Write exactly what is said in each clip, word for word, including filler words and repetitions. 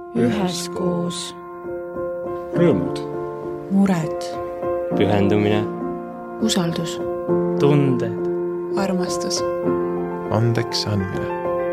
üheskoos. Rõõmud. Mured. Pühendumine. Usaldus. Tunded. Armastus. Andeks andmine.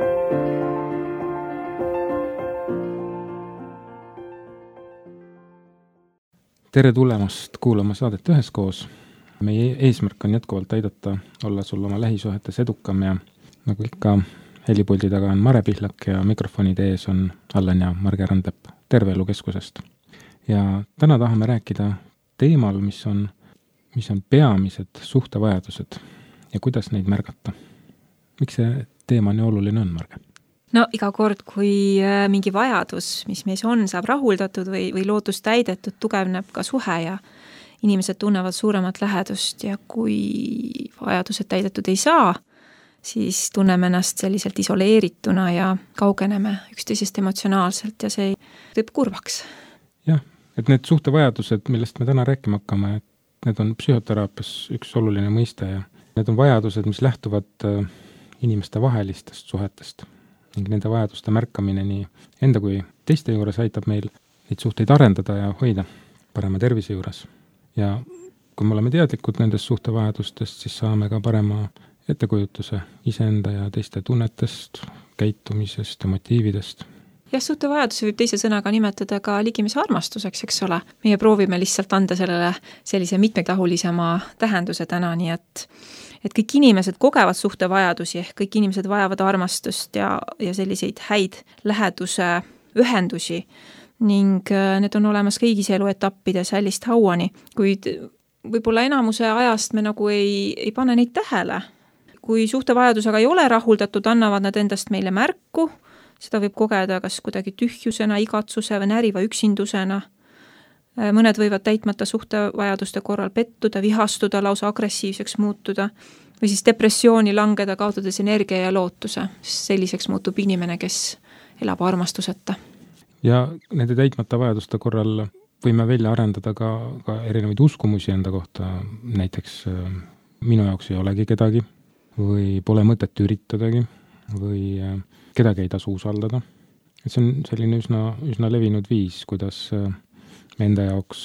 Tere tulemast kuulama saadet üheskoos. Meie eesmärk on jätkuvalt aidata olla sul oma lähisuhetes edukam ja nagu ikka helipuldi taga on Mare Pihlak ja mikrofonide ees on Allan ja Marge Randep Terve Elu Keskusest. Ja täna tahame rääkida teemal, mis on, mis on peamised suhtevajadused ja kuidas neid märgata. Miks see teema nii oluline on, Marge? No iga kord, kui mingi vajadus, mis meis on, saab rahuldatud või, või lootus täidetud, tugevneb ka suhe ja inimesed tunnevad suuremat lähedust ja kui vajadused täidetud ei saa, siis tunneme ennast selliselt isoleerituna ja kaugeneme üksteisest emotsionaalselt ja see teeb kurvaks. Jah, et need suhtevajadused, millest me täna rääkima hakkame, et need on psühhoteraapias üks oluline mõiste ja need on vajadused, mis lähtuvad inimeste vahelistest suhetest ning nende vajaduste märkamine nii enda kui teiste juures aitab meil neid suhteid arendada ja hoida parema tervise juures. Ja kui me oleme teadlikud nendest suhtevajadustest, siis saame ka parema ettekujutuse iseenda ja teiste tunnetest, käitumisest ja motiividest. Jah, suhtevajaduse võib teise sõnaga nimetada ka ligimise armastuseks, eks ole. Meie proovime lihtsalt anda sellele sellise mitmetahulisema tähenduse täna, nii et, et kõik inimesed kogevad suhtevajadusi, ehk kõik inimesed vajavad armastust ja, ja selliseid häid läheduse ühendusi. Ning need on olemas kõigis eluetappides hällist hauani, kuid võib-olla enamuse ajast me nagu ei, ei pane neid tähele. Kui suhtevajadusega ei ole rahuldatud, annavad nad endast meile märku, seda võib kogeda kas kuidagi tühjusena, igatsuse või näriva üksindusena. Mõned võivad täitmata suhtevajaduste korral pettuda, vihastuda, lausa agressiivseks muutuda või siis depressiooni langeda, kaotades energia ja lootuse. Selliseks muutub inimene, kes elab armastuseta. Ja nende täitmata vajaduste korral võime välja arendada ka, ka erinevaid uskumusi enda kohta. Näiteks minu jaoks ei olegi kedagi või pole mõtet üritadagi või kedagi ei tasu usaldada. Et see on selline üsna, üsna levinud viis, kuidas me enda jaoks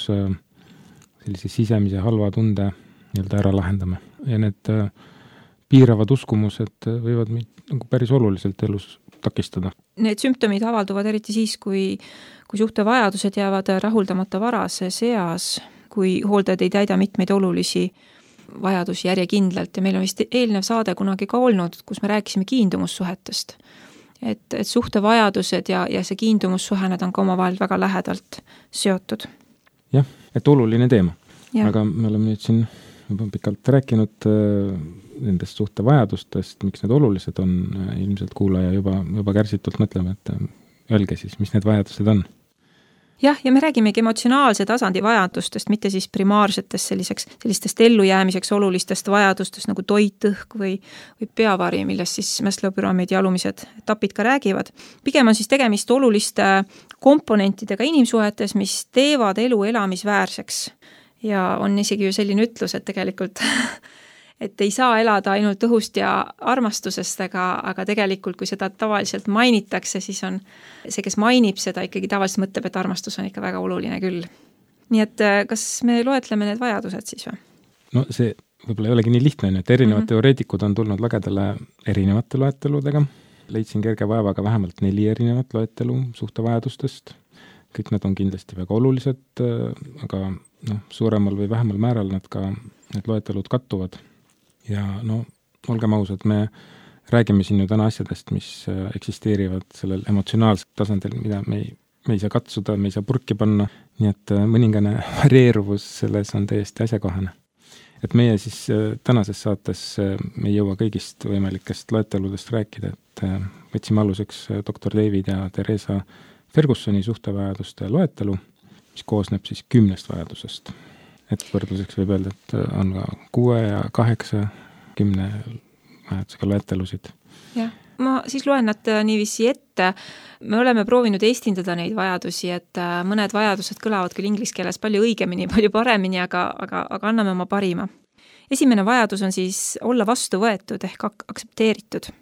sellise sisemise halva tunde nii-öelda ära lahendame. Ja need piiravad uskumused võivad meid nagu päris oluliselt elus takistada. Need sümptomid avalduvad eriti siis, kui, kui suhtevajadused jäävad rahuldamata varases eas, kui hooldajad ei täida mitmeid olulisi vajadusi järjekindlalt ja meil on vist eelnev saade kunagi ka olnud, kus me rääkisime kiindumussuhetest. Et, et suhtevajadused ja, ja see kiindumussuhe, nad on ka omavahel väga lähedalt seotud. Jah, et oluline teema. Ja. Aga me oleme nüüd siin juba pikalt rääkinud nendest suhtevajadustest, miks need olulised on, ilmselt kuulaja juba, juba kärsitult mõtlema, et öelge siis, mis need vajadused on. Jah, ja me räägimegi emotsionaalse tasandi vajadustest, mitte siis primaarsetest selliseks, sellistest ellujäämiseks olulistest vajadustest nagu toit, õhk või, või peavari, millest siis Maslow püramiidi alumised etapid ka räägivad. Pigem on siis tegemist oluliste komponentidega inimsuhetes, mis teevad elu elamisväärseks. Ja on isegi ju selline ütlus, et tegelikult et ei saa elada ainult õhust ja armastusest, aga, aga tegelikult, kui seda tavaliselt mainitakse, siis on see, kes mainib seda, ikkagi tavaliselt mõtleb, et armastus on ikka väga oluline küll. Nii et kas me loetleme need vajadused siis või? No see võib-olla ei olegi nii lihtne, et erinevad mm-hmm. teoreetikud on tulnud lagedale erinevate loeteludega. Leidsin kerge vaevaga vähemalt neli erinevat loetelu suhtevajadustest. Kõik nad on kindlasti väga olulised, aga no, suuremal või vähemal määral nad ka need loetelud kattuvad. Ja no, olgem ausad, me räägime siin ju täna asjadest, mis eksisteerivad sellel emotsionaalsel tasandil, mida me ei, me ei saa katsuda, me ei saa purki panna, nii et mõningane varieeruvus selles on täiesti asjakohane. Et meie siis tänases saates me ei jõua kõigist võimalikest loeteludest rääkida, et võtsime aluseks doktor David ja Teresa Fergusoni suhtevajaduste loetelu, mis koosneb siis kümnest vajadusest. Et võrdluseks võib öelda, et on ka kuue ja kaheksa, kümne vajadusega loetelusid. Jah, ma siis loen nad niiviisi ette. Me oleme proovinud estindada neid vajadusi, et mõned vajadused kõlavad küll inglise keeles palju õigemini, palju paremini, aga, aga, aga anname oma parima. Esimene vajadus on siis olla vastu võetud ehk ak- aksepteeritud.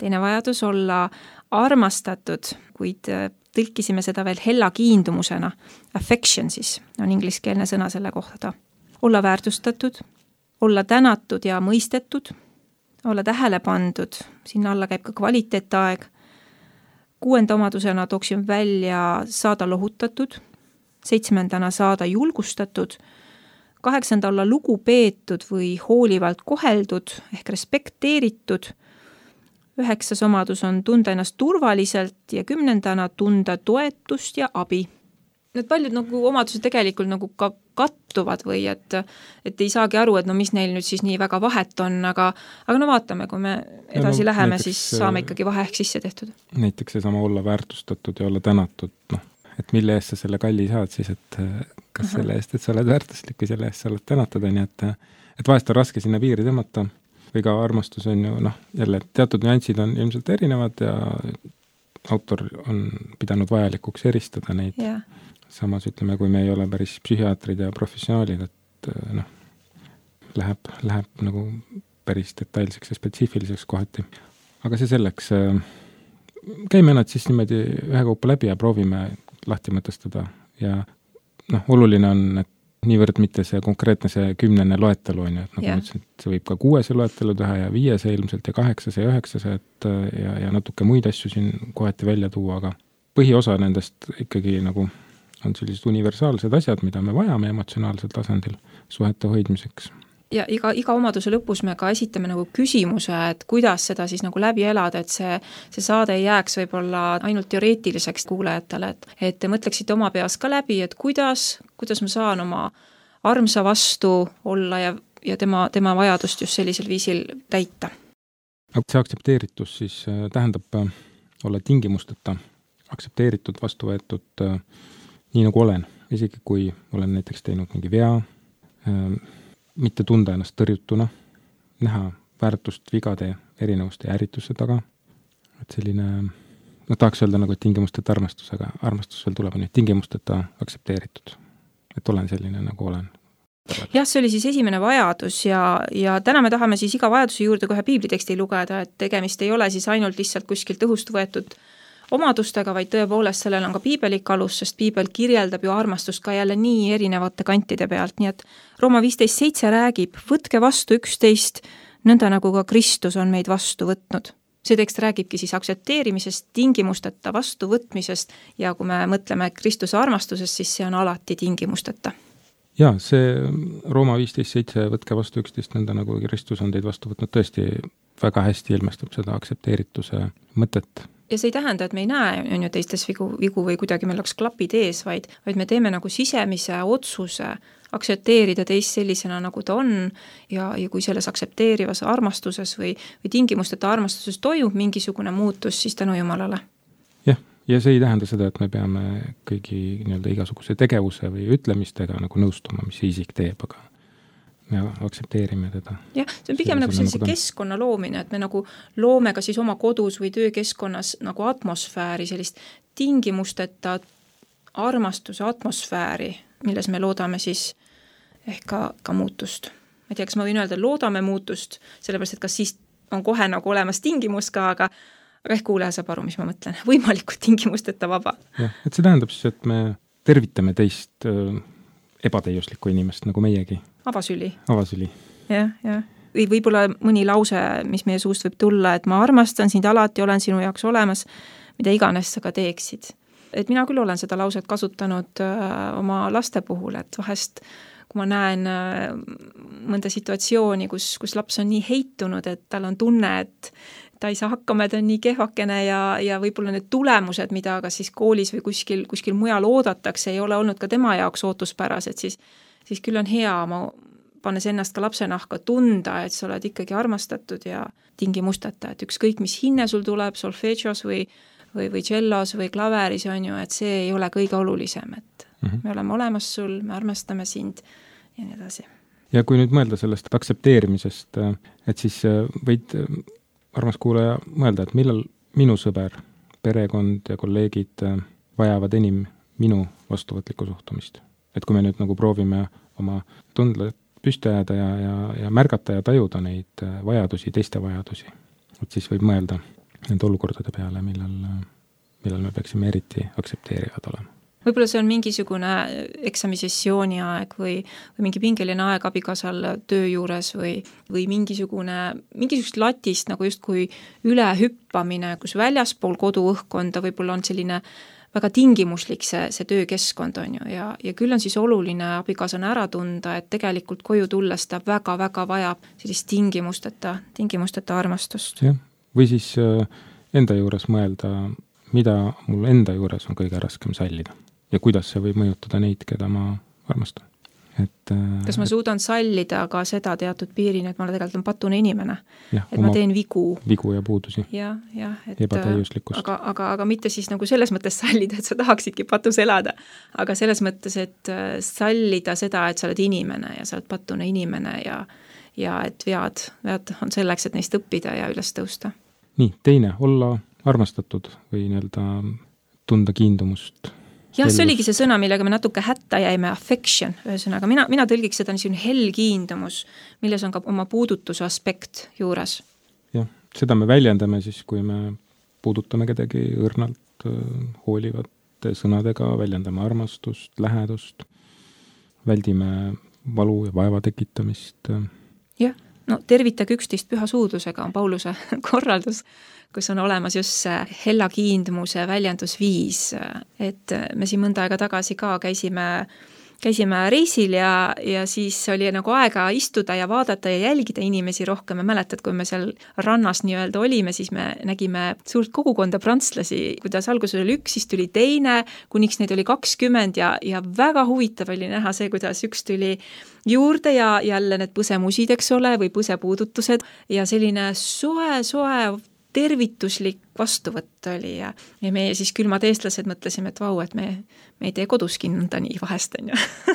teine vajadus olla armastatud, kuid tõlkisime seda veel hella kiindumusena. Affection siis on ingliskeelne sõna selle kohta. Olla väärtustatud, olla tänatud ja mõistetud, olla tähele pandud, sinna alla käib ka kvaliteetaeg. Kuuenda omadusena tooksin välja saada lohutatud, seitsmendana saada julgustatud, kaheksanda olla lugu peetud või hoolivalt koheldud ehk respekteeritud, üheksas omadus on tunda ennast turvaliselt ja kümnendana tunda toetust ja abi. Need paljud nagu omadused tegelikult nagu ka kattuvad või et, et ei saagi aru, et no mis neil nüüd siis nii väga vahet on, aga, aga no vaatame, kui me edasi ja no, läheme, näiteks, siis saame ikkagi vahe ehk sisse tehtud. Näiteks see sama olla väärtustatud ja olla tänatud, noh, et mille eest sa selle kalli saad siis, et kas Aha. selle eest, et sa oled väärtuslik või selle eest sa oled tänatud, on, et, et vahest on raske sinna piiri tõmmata või ka armastus on ju, noh, jälle teatud nüansid on ilmselt erinevad ja autor on pidanud vajalikuks eristada neid. Yeah. Samas ütleme, kui me ei ole päris psühhiaatrid ja professionaalid, et noh, läheb, läheb nagu päris detailseks ja spetsiifiliseks kohati. Aga see selleks, käime nad siis niimoodi ühe kaupa läbi ja proovime lahti mõtestada ja noh, oluline on, et niivõrd mitte see konkreetne see kümnene loetelu on ju, et nagu yeah. mõtlesin, et see võib ka kuuese loetelu teha ja viiese ilmselt ja kaheksase ja üheksase, et ja, ja natuke muid asju siin kohati välja tuua, aga põhiosa nendest ikkagi nagu on sellised universaalsed asjad, mida me vajame emotsionaalsel tasandil suhete hoidmiseks. Ja iga, iga omaduse lõpus me ka esitame nagu küsimuse, et kuidas seda siis nagu läbi elada, et see, see saade ei jääks võib-olla ainult teoreetiliseks kuulajatele, et, et te mõtleksite oma peas ka läbi, et kuidas, kuidas ma saan oma armsa vastu olla ja, ja tema, tema vajadust just sellisel viisil täita. See aktsepteeritus siis tähendab olla tingimusteta, aktsepteeritud, vastu võetud nii nagu olen, isegi kui olen näiteks teinud mingi vea, mitte tunda ennast tõrjutuna, näha väärtust vigade, erinevuste ja äritusse taga. Et selline, no tahaks öelda nagu, et tingimusteta armastus, aga armastus veel tuleb nüüd tingimusteta aktsepteeritud. Et olen selline nagu olen. Jah, see oli siis esimene vajadus ja, ja täna me tahame siis iga vajaduse juurde kohe piibliteksti lugeda, et tegemist ei ole siis ainult lihtsalt kuskilt õhust võetud omadustega, vaid tõepoolest sellel on ka piibelik alus, sest piibel kirjeldab ju armastust ka jälle nii erinevate kantide pealt, nii et Rooma viisteist seitse räägib, võtke vastu üksteist, nõnda nagu ka Kristus on meid vastu võtnud. See tekst räägibki siis aktsepteerimisest, tingimusteta vastuvõtmisest ja kui me mõtleme Kristuse armastusest, siis see on alati tingimusteta. Jaa, see Rooma viisteist seitse võtke vastu üksteist, nõnda nagu Kristus on teid vastu võtnud, tõesti väga hästi ilmestab seda aktsepteerituse mõtet. Ja see ei tähenda, et me ei näe on ju teistes vigu, vigu või kuidagi meil oleks klapid ees, vaid, vaid me teeme nagu sisemise otsuse aktsepteerida teist sellisena, nagu ta on ja, ja kui selles aktsepteerivas armastuses või, või tingimusteta armastuses toimub mingisugune muutus, siis tänu Jumalale. Jah, ja see ei tähenda seda, et me peame kõigi nii-öelda igasuguse tegevuse või ütlemistega nagu nõustuma, mis see isik teeb, aga me aksepteerime teda. Jah, see on pigem nagu sellise nagu keskkonna loomine, et me nagu loome ka siis oma kodus või töökeskkonnas nagu atmosfääri, sellist tingimusteta armastuse atmosfääri, milles me loodame siis ehk ka, ka muutust. Ma ei tea, kas ma võin öelda, loodame muutust, sellepärast, et kas siis on kohe nagu olemas tingimus ka, aga, aga ehk kuulaja saab aru, mis ma mõtlen. Võimalikult tingimusteta vaba. Jah, et see tähendab siis, et me tervitame teist ebatäiuslikku inimest nagu meiegi. Avasüli. Avasüli. Jah, jah. Või võib-olla mõni lause, mis meie suust võib tulla, et ma armastan sind alati, olen sinu jaoks olemas, mida iganes sa ka teeksid. Et mina küll olen seda lauset kasutanud öö, oma laste puhul, et vahest kui ma näen öö, mõnda situatsiooni, kus, kus laps on nii heitunud, et tal on tunne, et ta ei saa hakkama, et on nii kehvakene ja, ja võib-olla need tulemused, mida ka siis koolis või kuskil, kuskil mujal oodatakse, ei ole olnud ka tema jaoks ootuspärased, siis, siis küll on hea, ma pannes ennast ka lapse nahka tunda, et sa oled ikkagi armastatud ja tingimusteta, et ükskõik, mis hinne sul tuleb solfeggios või, või, või cellos või klaveris on ju, et see ei ole kõige olulisem, et mm-hmm. me oleme olemas sul, me armastame sind ja nii edasi. Ja kui nüüd mõelda sellest aktsepteerimisest, et siis võid armas kuulaja mõelda, et millal minu sõber, perekond ja kolleegid vajavad enim minu vastuvõtlikku suhtumist. Et kui me nüüd nagu proovime oma tundle püsti ajada ja, ja, ja märgata ja tajuda neid vajadusi, teiste vajadusi, et siis võib mõelda, nende olukordade peale, millal, millal me peaksime eriti aktsepteerivad olema. Võib-olla see on mingisugune eksamisessiooni aeg või, või mingi pingeline aeg abikaasal töö juures või, või mingisugune, mingisugust latist nagu justkui ülehüppamine, kus väljaspool koduõhkkonda võib-olla on selline väga tingimuslik see, see töökeskkond on ju ja, ja küll on siis oluline abikaasana ära tunda, et tegelikult koju tulles ta väga-väga vajab sellist tingimusteta, tingimusteta armastust. Jah, või siis enda juures mõelda, mida mul enda juures on kõige raskem sallida ja kuidas see võib mõjutada neid, keda ma armastan. Et, kas ma suudan sallida ka seda teatud piirini, et ma tegelikult on patune inimene, jah, et ma teen vigu. Vigu ja puudusi. Ja, ja, et, ebatäiuslikkust. Aga, aga, aga mitte siis nagu selles mõttes sallida, et sa tahaksidki patus elada, aga selles mõttes, et sallida seda, et sa oled inimene ja sa oled patune inimene ja, ja et vead, vead on selleks, et neist õppida ja üles tõusta. Nii, teine, olla armastatud või nii-öelda tunda kiindumust. Jah, see oligi see sõna, millega me natuke hätta jäime, affection, ühesõnaga, mina, mina tõlgiks seda niisugune hell kiindumus, milles on ka oma puudutuse aspekt juures. Jah, seda me väljendame siis, kui me puudutame kedagi õrnalt hoolivate sõnadega, väljendame armastust, lähedust, väldime valu ja vaeva tekitamist. Jah, no tervitage üksteist püha suudlusega on Pauluse korraldus, kus on olemas just see hella kiindumuse väljendusviis, et me siin mõnda aega tagasi ka käisime, käisime reisil ja, ja siis oli nagu aega istuda ja vaadata ja jälgida inimesi rohkem. Ma mäletad, kui me seal rannas nii-öelda olime, siis me nägime suurt kogukonda prantslasi, kuidas alguses oli üks, siis tuli teine, kuniks neid oli kakskümmend ja, ja väga huvitav oli näha see, kuidas üks tuli juurde ja jälle need põsemusid, eks ole, või põsepuudutused ja selline soe, soe tervituslik vastuvõtt oli ja, ja meie siis külmad eestlased mõtlesime, et vau, et me, me ei tee koduski nõnda nii vahest, on ju.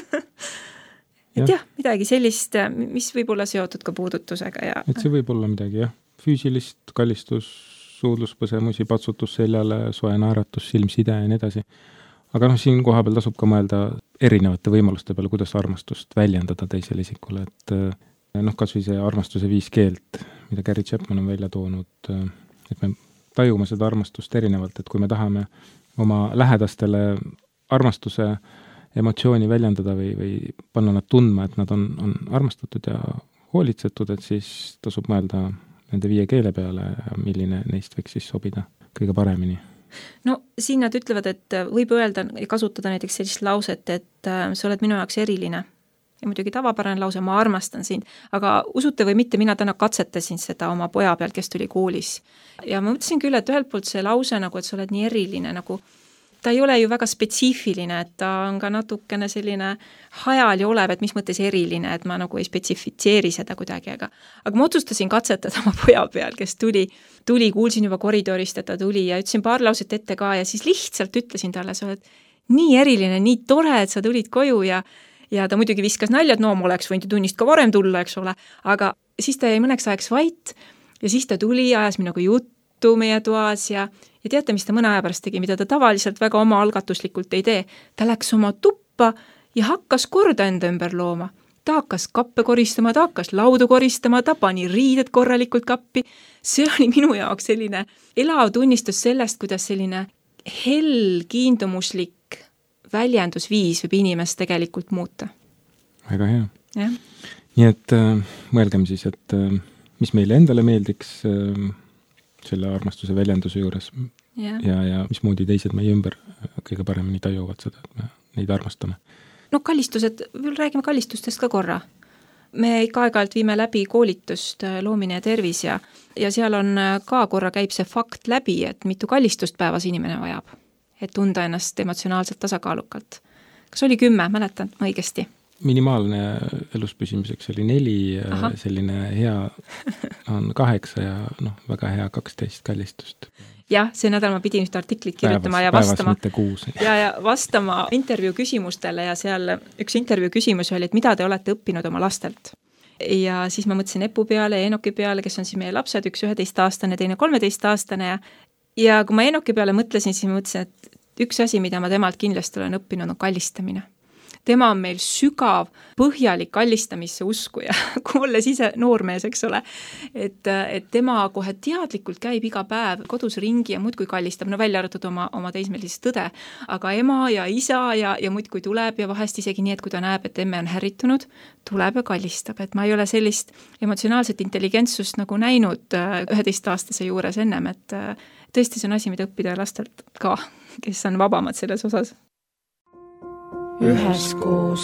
et jah, jah, midagi sellist, mis võib olla seotud ka puudutusega. Ja... et see võib olla midagi, jah. Füüsilist, kallistus, suudluspõsemusi, patsutus seljale, soe naeratus, silmside ja nii edasi. Aga noh, siin koha peal tasub ka mõelda erinevate võimaluste peale, kuidas armastust väljendada teisele isikule, et noh, kas või see armastuse viis keelt, mida Gary Chapman on välja toonud, et me tajume seda armastust erinevalt, et kui me tahame oma lähedastele armastuse emotsiooni väljendada või, või panna nad tundma, et nad on, on armastatud ja hoolitsetud, et siis tasub mõelda nende viie keele peale ja milline neist võiks siis sobida kõige paremini. No siin nad ütlevad, et võib öelda ja kasutada näiteks sellist lauset, et sa oled minu jaoks eriline. Ja muidugi tavapärane lause, ma armastan sind, aga usute või mitte, mina täna katsetasin seda oma poja peal, kes tuli koolis. Ja ma mõtlesin küll, et ühelt poolt see lause nagu, et sa oled nii eriline, nagu ta ei ole ju väga spetsiifiline, et ta on ka natukene selline hajal ja olev, et mis mõttes eriline, et ma nagu ei spetsifitseeri seda kuidagi, aga aga ma otsustasin katsetada oma poja peal, kes tuli, tuli, kuulsin juba koridorist, et ta tuli ja ütlesin paar lauset ette ka ja siis lihtsalt ütlesin talle, sa oled nii eriline, nii tore, et sa tulid koju ja ja ta muidugi viskas nalja, et no ma oleks võinud ju tunnist ka varem tulla, eks ole, aga siis ta jäi mõneks ajaks vait ja siis ta tuli ja ajas minuga juttu meie toas ja, ja teate, mis ta mõne aja pärast tegi, mida ta tavaliselt väga oma algatuslikult ei tee. Ta läks oma tuppa ja hakkas korda enda ümber looma. Ta hakkas kappe koristama, ta hakkas laudu koristama, ta pani riided korralikult kappi. See oli minu jaoks selline elav tunnistus sellest, kuidas selline hell kiindumuslik väljendusviis võib inimest tegelikult muuta. Väga hea. Ja. Nii et äh, mõelgem siis, et äh, mis meile endale meeldiks äh, selle armastuse väljenduse juures ja. Ja, ja mismoodi teised meie ümber kõige paremini tajuvad seda, et me neid armastame. No kallistused, räägime kallistustest ka korra. Me ikka aeg-ajalt viime läbi koolitust loomine ja tervis ja, ja seal on ka korra käib see fakt läbi, et mitu kallistust päevas inimene vajab. Et tunda ennast emotsionaalselt tasakaalukalt. Kas oli kümme, mäletan ma õigesti? Minimaalne elus püsimiseks oli neli, Aha. selline hea on kaheksa ja noh, väga hea kaksteist kallistust. Jah, see nädal ma pidin ühte artiklit kirjutama päevas, ja vastama. Päevas mitte kuus. Ja, ja vastama intervjuu küsimustele ja seal üks intervjuu küsimus oli, et mida te olete õppinud oma lastelt. Ja siis ma mõtlesin Epu peale ja Enoki peale, kes on siis meie lapsed, üks üheteist aastane, teine kolmeteist aastane ja Ja kui ma Enoki peale mõtlesin, siis ma mõtlesin, et üks asi, mida ma temalt kindlasti olen õppinud, on kallistamine. tema on meil sügav, põhjalik kallistamisse uskuja, olles ise noormees, eks ole. Et, et tema kohe teadlikult käib iga päev kodus ringi ja muudkui kallistab, no välja arvatud oma, oma teismelist tõde, aga ema ja isa ja, ja muudkui tuleb ja vahest isegi nii, et kui ta näeb, et emme on härritunud, tuleb ja kallistab, et ma ei ole sellist emotsionaalset intelligentsust nagu näinud üheteistaastase juures ennem, et tõesti see on asi, mida õppida lastelt ka, kes on vabamad selles osas. Üheskoos.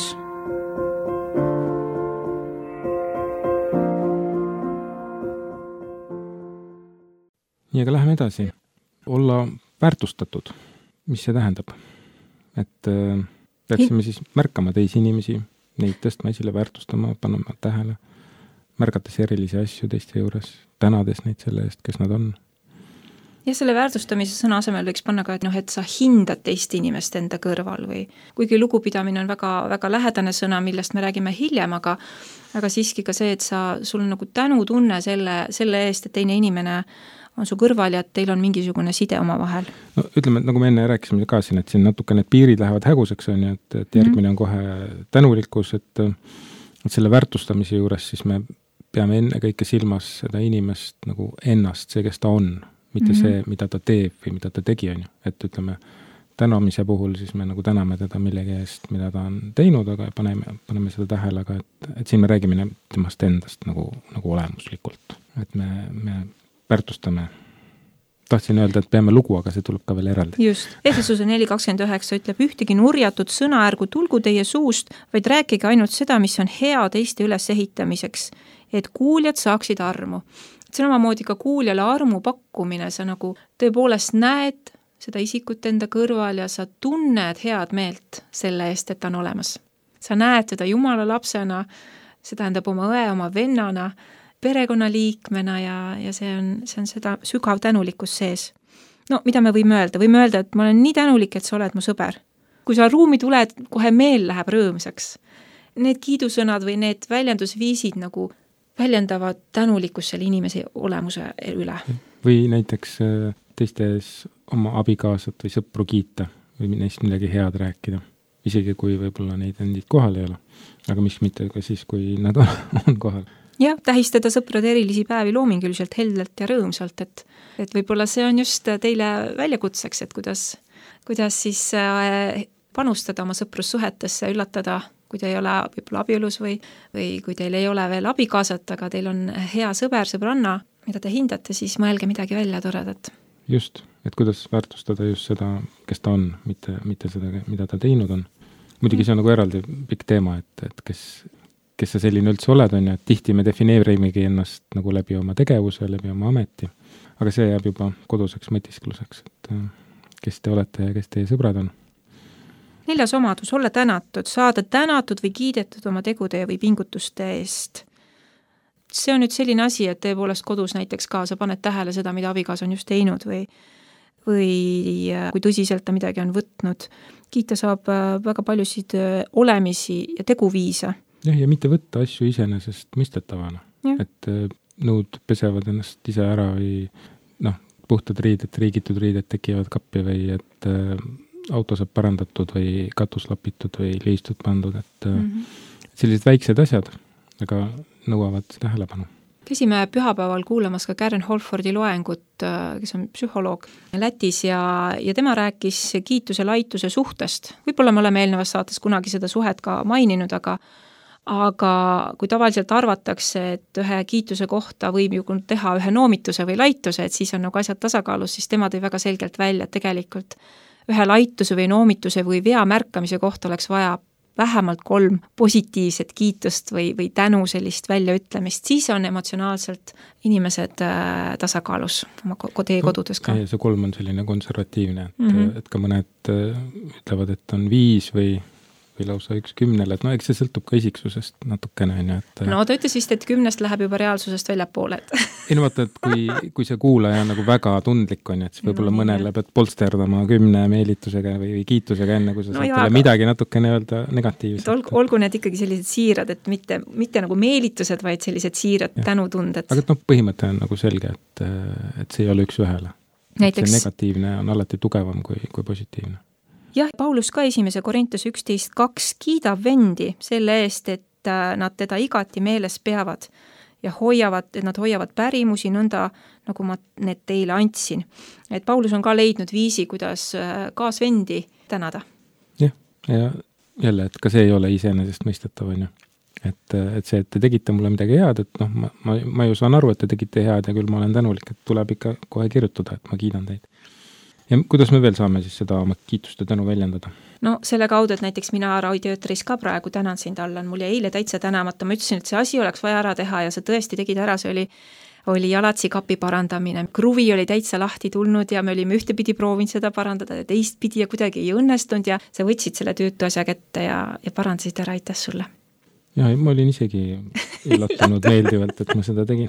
nii, aga läheme edasi. Olla väärtustatud. Mis see tähendab? Et äh, peaksime siis märkama teisi inimesi, neid tõstma esile, väärtustama, panema tähele, märgates erilisi asju teiste juures, tänades neid selle eest, kes nad on. Ja selle väärtustamise sõna asemel võiks panna ka, et, noh, et sa hindad teist inimest enda kõrval või kuigi lugupidamine on väga, väga lähedane sõna, millest me räägime hiljem, aga, aga siiski ka see, et sa, sul on nagu tänutunne selle, selle eest, et teine inimene on su kõrval ja et teil on mingisugune side oma vahel. No ütleme, et nagu me enne rääkisime ka siin, et siin natuke need piirid lähevad häguseks, on ju, et, et järgmine on kohe tänulikkus, et, et selle väärtustamise juures siis me peame enne kõike silmas seda inimest nagu ennast, see, kes ta on. Mitte mm-hmm. see, mida ta teeb või mida ta tegi, on ju. Et ütleme, tänamise puhul siis me nagu täname teda millegi eest, mida ta on teinud, aga paneme, paneme seda tähele, aga et, et siin me räägime temast endast nagu, nagu olemuslikult. Et me, me väärtustame. Tahtsin öelda, et peame lugu, aga see tuleb ka veel eraldi. Just. Efesuse neli kakskümmend üheksa ütleb, ühtegi nurjatud sõna ärgu tulgu teie suust, vaid rääkige ainult seda, mis on hea teiste üles ehitamiseks, et kuuljad saaksid armu. See on omamoodi ka kuuljale armu pakkumine, sa nagu tõepoolest näed seda isikut enda kõrval ja sa tunned head meelt selle eest, et ta on olemas. Sa näed teda Jumala lapsena, see tähendab oma õe, oma vennana, perekonnaliikmena ja, ja see on, see on seda sügav tänulikkus sees. No, mida me võime öelda? Võime öelda, et ma olen nii tänulik, et sa oled mu sõber. Kui sa ruumi tuled, kohe meel läheb rõõmsaks. Need kiidusõnad või need väljendusviisid nagu väljendavad tänulikkus selle inimese olemuse üle. Või näiteks teistes oma abikaasat või sõpru kiita või neist midagi head rääkida. Isegi kui võib-olla neid endid kohal ei ole. Aga mis mitte ka siis, kui nad on, on kohal. Ja, tähistada sõprade erilisi päevi loominguliselt, heldelt ja rõõmsalt, et, et võib-olla see on just teile väljakutseks, et kuidas, kuidas siis panustada oma sõprussuhetesse, üllatada, kui te ei ole võib-olla abielus või, või kui teil ei ole veel abikaasat, aga teil on hea sõber, sõbranna, mida te hindate, siis mõelge midagi välja toredat. Just, et kuidas väärtustada just seda, kes ta on, mitte, mitte seda, mida ta teinud on. Muidugi see on nagu eraldi pikk teema, et, et kes, kes sa selline üldse oled, on ja tihti me defineerimegi ennast nagu läbi oma tegevuse, läbi oma ameti, aga see jääb juba koduseks mõtiskluseks, et kes te olete ja kes teie sõbrad on. Neljas omadus, olla tänatud, saada tänatud või kiidetud oma tegude või pingutuste eest. See on nüüd selline asi, et tõepoolest kodus näiteks ka sa paned tähele seda, mida abikaas on just teinud või, või kui tõsiselt ta midagi on võtnud. Kiita saab väga paljusid olemisi ja teguviise. Jah, ja mitte võtta asju iseenesest mõistetavana. Et nõud pesevad ennast ise ära või noh, puhtad riided, riigitud riided tekivad kappi või et auto saab parandatud või katus lapitud või liistud pandud, et mm-hmm. sellised väiksed asjad, aga nõuavad tähelepanu. Käisime pühapäeval kuulamas ka Karen Holfordi loengut, kes on psühholoog Lätis ja, ja tema rääkis kiituse laituse suhtest. Võib-olla me oleme eelnevas saates kunagi seda suhet ka maininud, aga, aga kui tavaliselt arvatakse, et ühe kiituse kohta võib ju teha ühe noomituse või laituse, et siis on nagu asjad tasakaalus, siis tema tõi väga selgelt välja, et tegelikult ühe laituse või noomituse või vea märkamise kohta oleks vaja vähemalt kolm positiivset kiitust või, või tänu sellist väljaütlemist, siis on emotsionaalselt inimesed äh, tasakaalus oma teie kodudes ka. Ja see kolm on selline konservatiivne, et, mm-hmm. et ka mõned äh, ütlevad, et on viis või või lausa üks kümnele, et no eks see sõltub ka isiksusest natukene. Et, no ta ütles vist, et kümnest läheb juba reaalsusest väljapoole. ei no vaata, et kui, kui see kuulaja on nagu väga tundlik on, et siis võib-olla no, mõnele pead polsterdama kümne meelitusega või, või kiitusega enne, kui sa no, saad talle midagi natukene öelda negatiivset. Olgu, olgu need ikkagi sellised siirad, et mitte, mitte nagu meelitused, vaid sellised siirad ja. Tänutunded. Aga no, põhimõte on nagu selge, et, et see ei ole üks ühele. Näiteks... See negatiivne on alati tugevam kui, kui positiivne. jah, Paulus ka esimese Korintuse üksteist kaks kiidab vendi selle eest, et nad teda igati meeles peavad ja hoiavad, et nad hoiavad pärimusi nõnda, nagu ma need teile andsin. Et Paulus on ka leidnud viisi, kuidas kaasvendi tänada. Jah, ja jälle, et ka see ei ole iseenesest mõistetav, on ju. Et, et see, et te tegite mulle midagi head, et noh, ma, ma, ma ju saan aru, et te tegite head ja küll ma olen tänulik, et tuleb ikka kohe kirjutada, et ma kiidan teid. Ja kuidas me veel saame siis seda oma kiitust ja tänu väljendada? No selle kaudu, et näiteks mina raadioöötris ka praegu tänan sind, Allan, mul jäi eile täitsa tänamata, ma ütlesin, et see asi oleks vaja ära teha ja sa tõesti tegid ära, see oli, oli jalatsi kapi parandamine. Kruvi oli täitsa lahti tulnud ja me olime ühtepidi proovinud seda parandada ja teistpidi ja kuidagi ei õnnestunud ja sa võtsid selle tüütu asja kätte ja, ja parandasid ära, aitäh sulle. Ja ma olin isegi üllatunud meeldivalt, et ma seda tegin.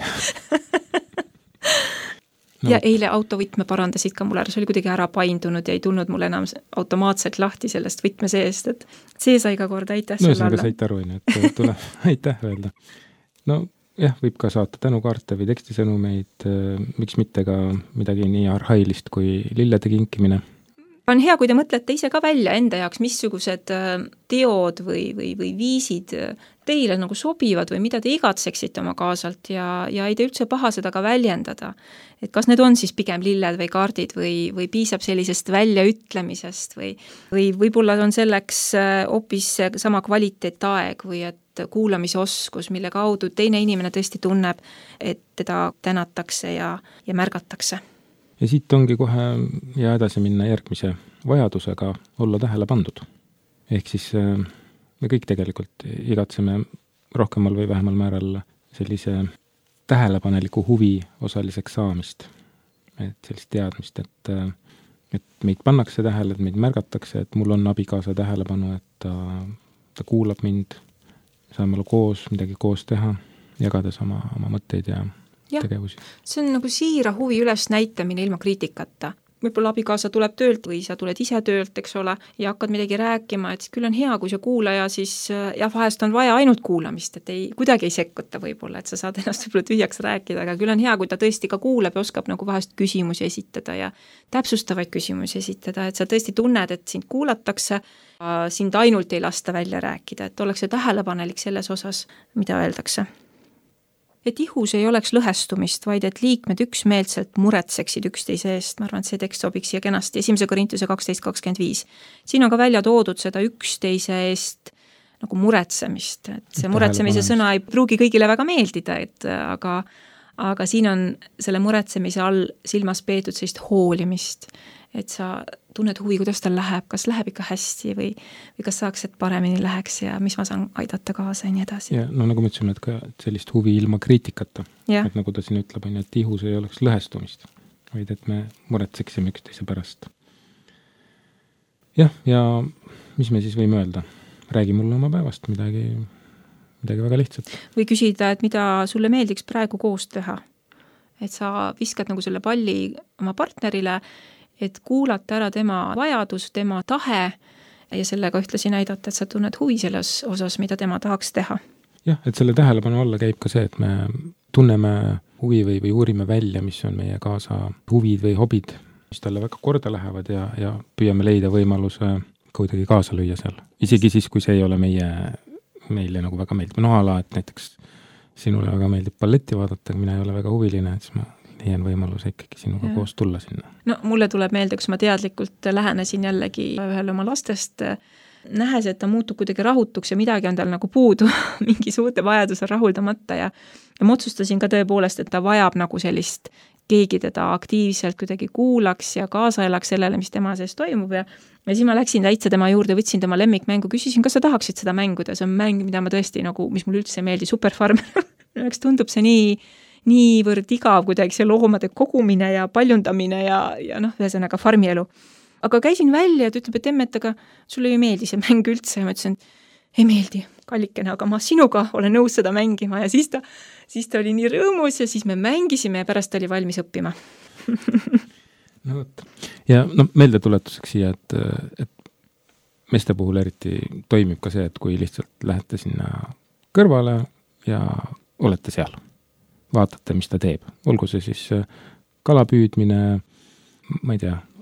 No. Ja eile autovõtme parandasid ka mulle ära, see oli kuidagi ära paindunud ja ei tulnud mulle enam automaatselt lahti sellest võtme seest, et see sai ka kord aitäh no, sulle alla. No see saite aru, et tuleb aitäh öelda. No jah, võib ka saata tänukaarte või tekstisõnumeid, miks mitte ka midagi nii arhailist kui lillede kinkimine. On hea, kui te mõtlete ise ka välja enda jaoks, missugused teod või, või, või viisid teile nagu sobivad või mida te igatseksite oma kaasalt ja, ja ei te üldse paha seda ka väljendada. Et kas need on siis pigem lilled või kaardid või, või piisab sellisest väljaütlemisest või, või võib-olla on selleks hoopis sama kvaliteetaeg või et kuulamise oskus, mille kaudu teine inimene tõesti tunneb, et teda tänatakse ja, ja märgatakse. Ja siit ongi kohe ja edasi minna järgmise vajadusega olla tähele pandud. Ehk siis me kõik tegelikult igatseme rohkemal või vähemal määral sellise tähelepaneliku huvi osaliseks saamist. Et sellist teadmist, et, et meid pannakse tähele, et meid märgatakse, et mul on abikaasa tähelepanu, et ta, ta kuulab mind, saame olla koos, midagi koos teha, jagades oma, oma mõtteid ja Ja, tegevusi. See on nagu siira huvi üles näitamine ilma kriitikata. Võib-olla abikaasa tuleb töölt või sa tuled ise töölt, eks ole, ja hakkad midagi rääkima, et küll on hea, kui see kuulaja siis, ja vahest on vaja ainult kuulamist, et ei, kuidagi ei sekkuta võib-olla, et sa saad ennast võib-olla tühjaks rääkida, aga küll on hea, kui ta tõesti ka kuulab ja oskab nagu vahest küsimusi esitada ja täpsustavaid küsimusi esitada, et sa tõesti tunned, et sind kuulatakse, sind ainult ei lasta välja rääkida, et oleks see tähelepanelik selles osas, mida öeldakse. Et ihus ei oleks lõhestumist, vaid et liikmed üksmeelselt muretseksid üksteise eest. Ma arvan, et see tekst sobiks siia kenasti. Esimese Korintuse kaksteist kakskümmend viis. Siin on ka välja toodud seda üksteise eest nagu muretsemist. Et see muretsemise sõna ei pruugi kõigile väga meeldida, et, aga, aga siin on selle muretsemise all silmas peetud sellist hoolimist. Et sa tunned huvi, kuidas tal läheb, kas läheb ikka hästi või, või kas saaks, et paremini läheks ja mis ma saan aidata kaasa ja nii edasi. Ja no nagu me ütlesime, et ka sellist huvi ilma kriitikata, ja. Et nagu ta siin ütleb, et ihus ei oleks lõhestumist, vaid et me muretseksime üksteise pärast. Jah, ja mis me siis võime öelda? Räägi mulle oma päevast midagi, midagi väga lihtsat. Või küsida, et mida sulle meeldiks praegu koos teha. Et sa viskad nagu selle palli oma partnerile, et kuulata ära tema vajadus, tema tahe ja sellega ühtlasi näidata, et sa tunned huvi selles osas, mida tema tahaks teha. Jah, et selle tähelepanu alla käib ka see, et me tunneme huvi või, või uurime välja, mis on meie kaasa huvid või hobid, mis talle väga korda lähevad ja, ja püüame leida võimaluse kuidagi kaasa lüüa seal. Isegi siis, kui see ei ole meie, meile nagu väga meeldib. No ala, et näiteks sinule väga meeldib balletti vaadata, mina ei ole väga huviline, et siis ma leian võimaluse ikkagi sinuga ja. Koos tulla sinna. No mulle tuleb meelde, kus ma teadlikult lähenesin jällegi ühele oma lastest, nähes, et ta muutub kuidagi rahutuks ja midagi on tal nagu puudu, mingi suurte vajaduse rahuldamata ja, ja ma otsustasin ka tõepoolest, et ta vajab nagu sellist, keegi teda aktiivselt kuidagi kuulaks ja kaasa elaks sellele, mis tema sees toimub ja, ja siis ma läksin täitsa tema juurde, võtsin tema lemmikmängu, küsisin, kas sa tahaksid seda mänguda, see on mäng, mida ma tõesti nagu, mis mul üldse meeldi, Superfarmer, üks tundub see nii niivõrd igav kuidagi see loomade kogumine ja paljundamine ja, ja noh, ühesõnaga farmielu. Aga käisin välja, et ütleb, et emmet, aga sulle ei meeldi see mäng üldse ja ma ütlesin, ei meeldi, kallikene, aga ma sinuga olen nõus seda mängima ja siis ta, siis ta oli nii rõõmus ja siis me mängisime ja pärast oli valmis õppima. No võt. Ja no, meeldetuletuseks siia, et, et meeste puhul eriti toimib ka see, et kui lihtsalt lähete sinna kõrvale ja olete seal. Vaatate, mis ta teeb. Olgu see siis kalapüüdmine, ma ei tea,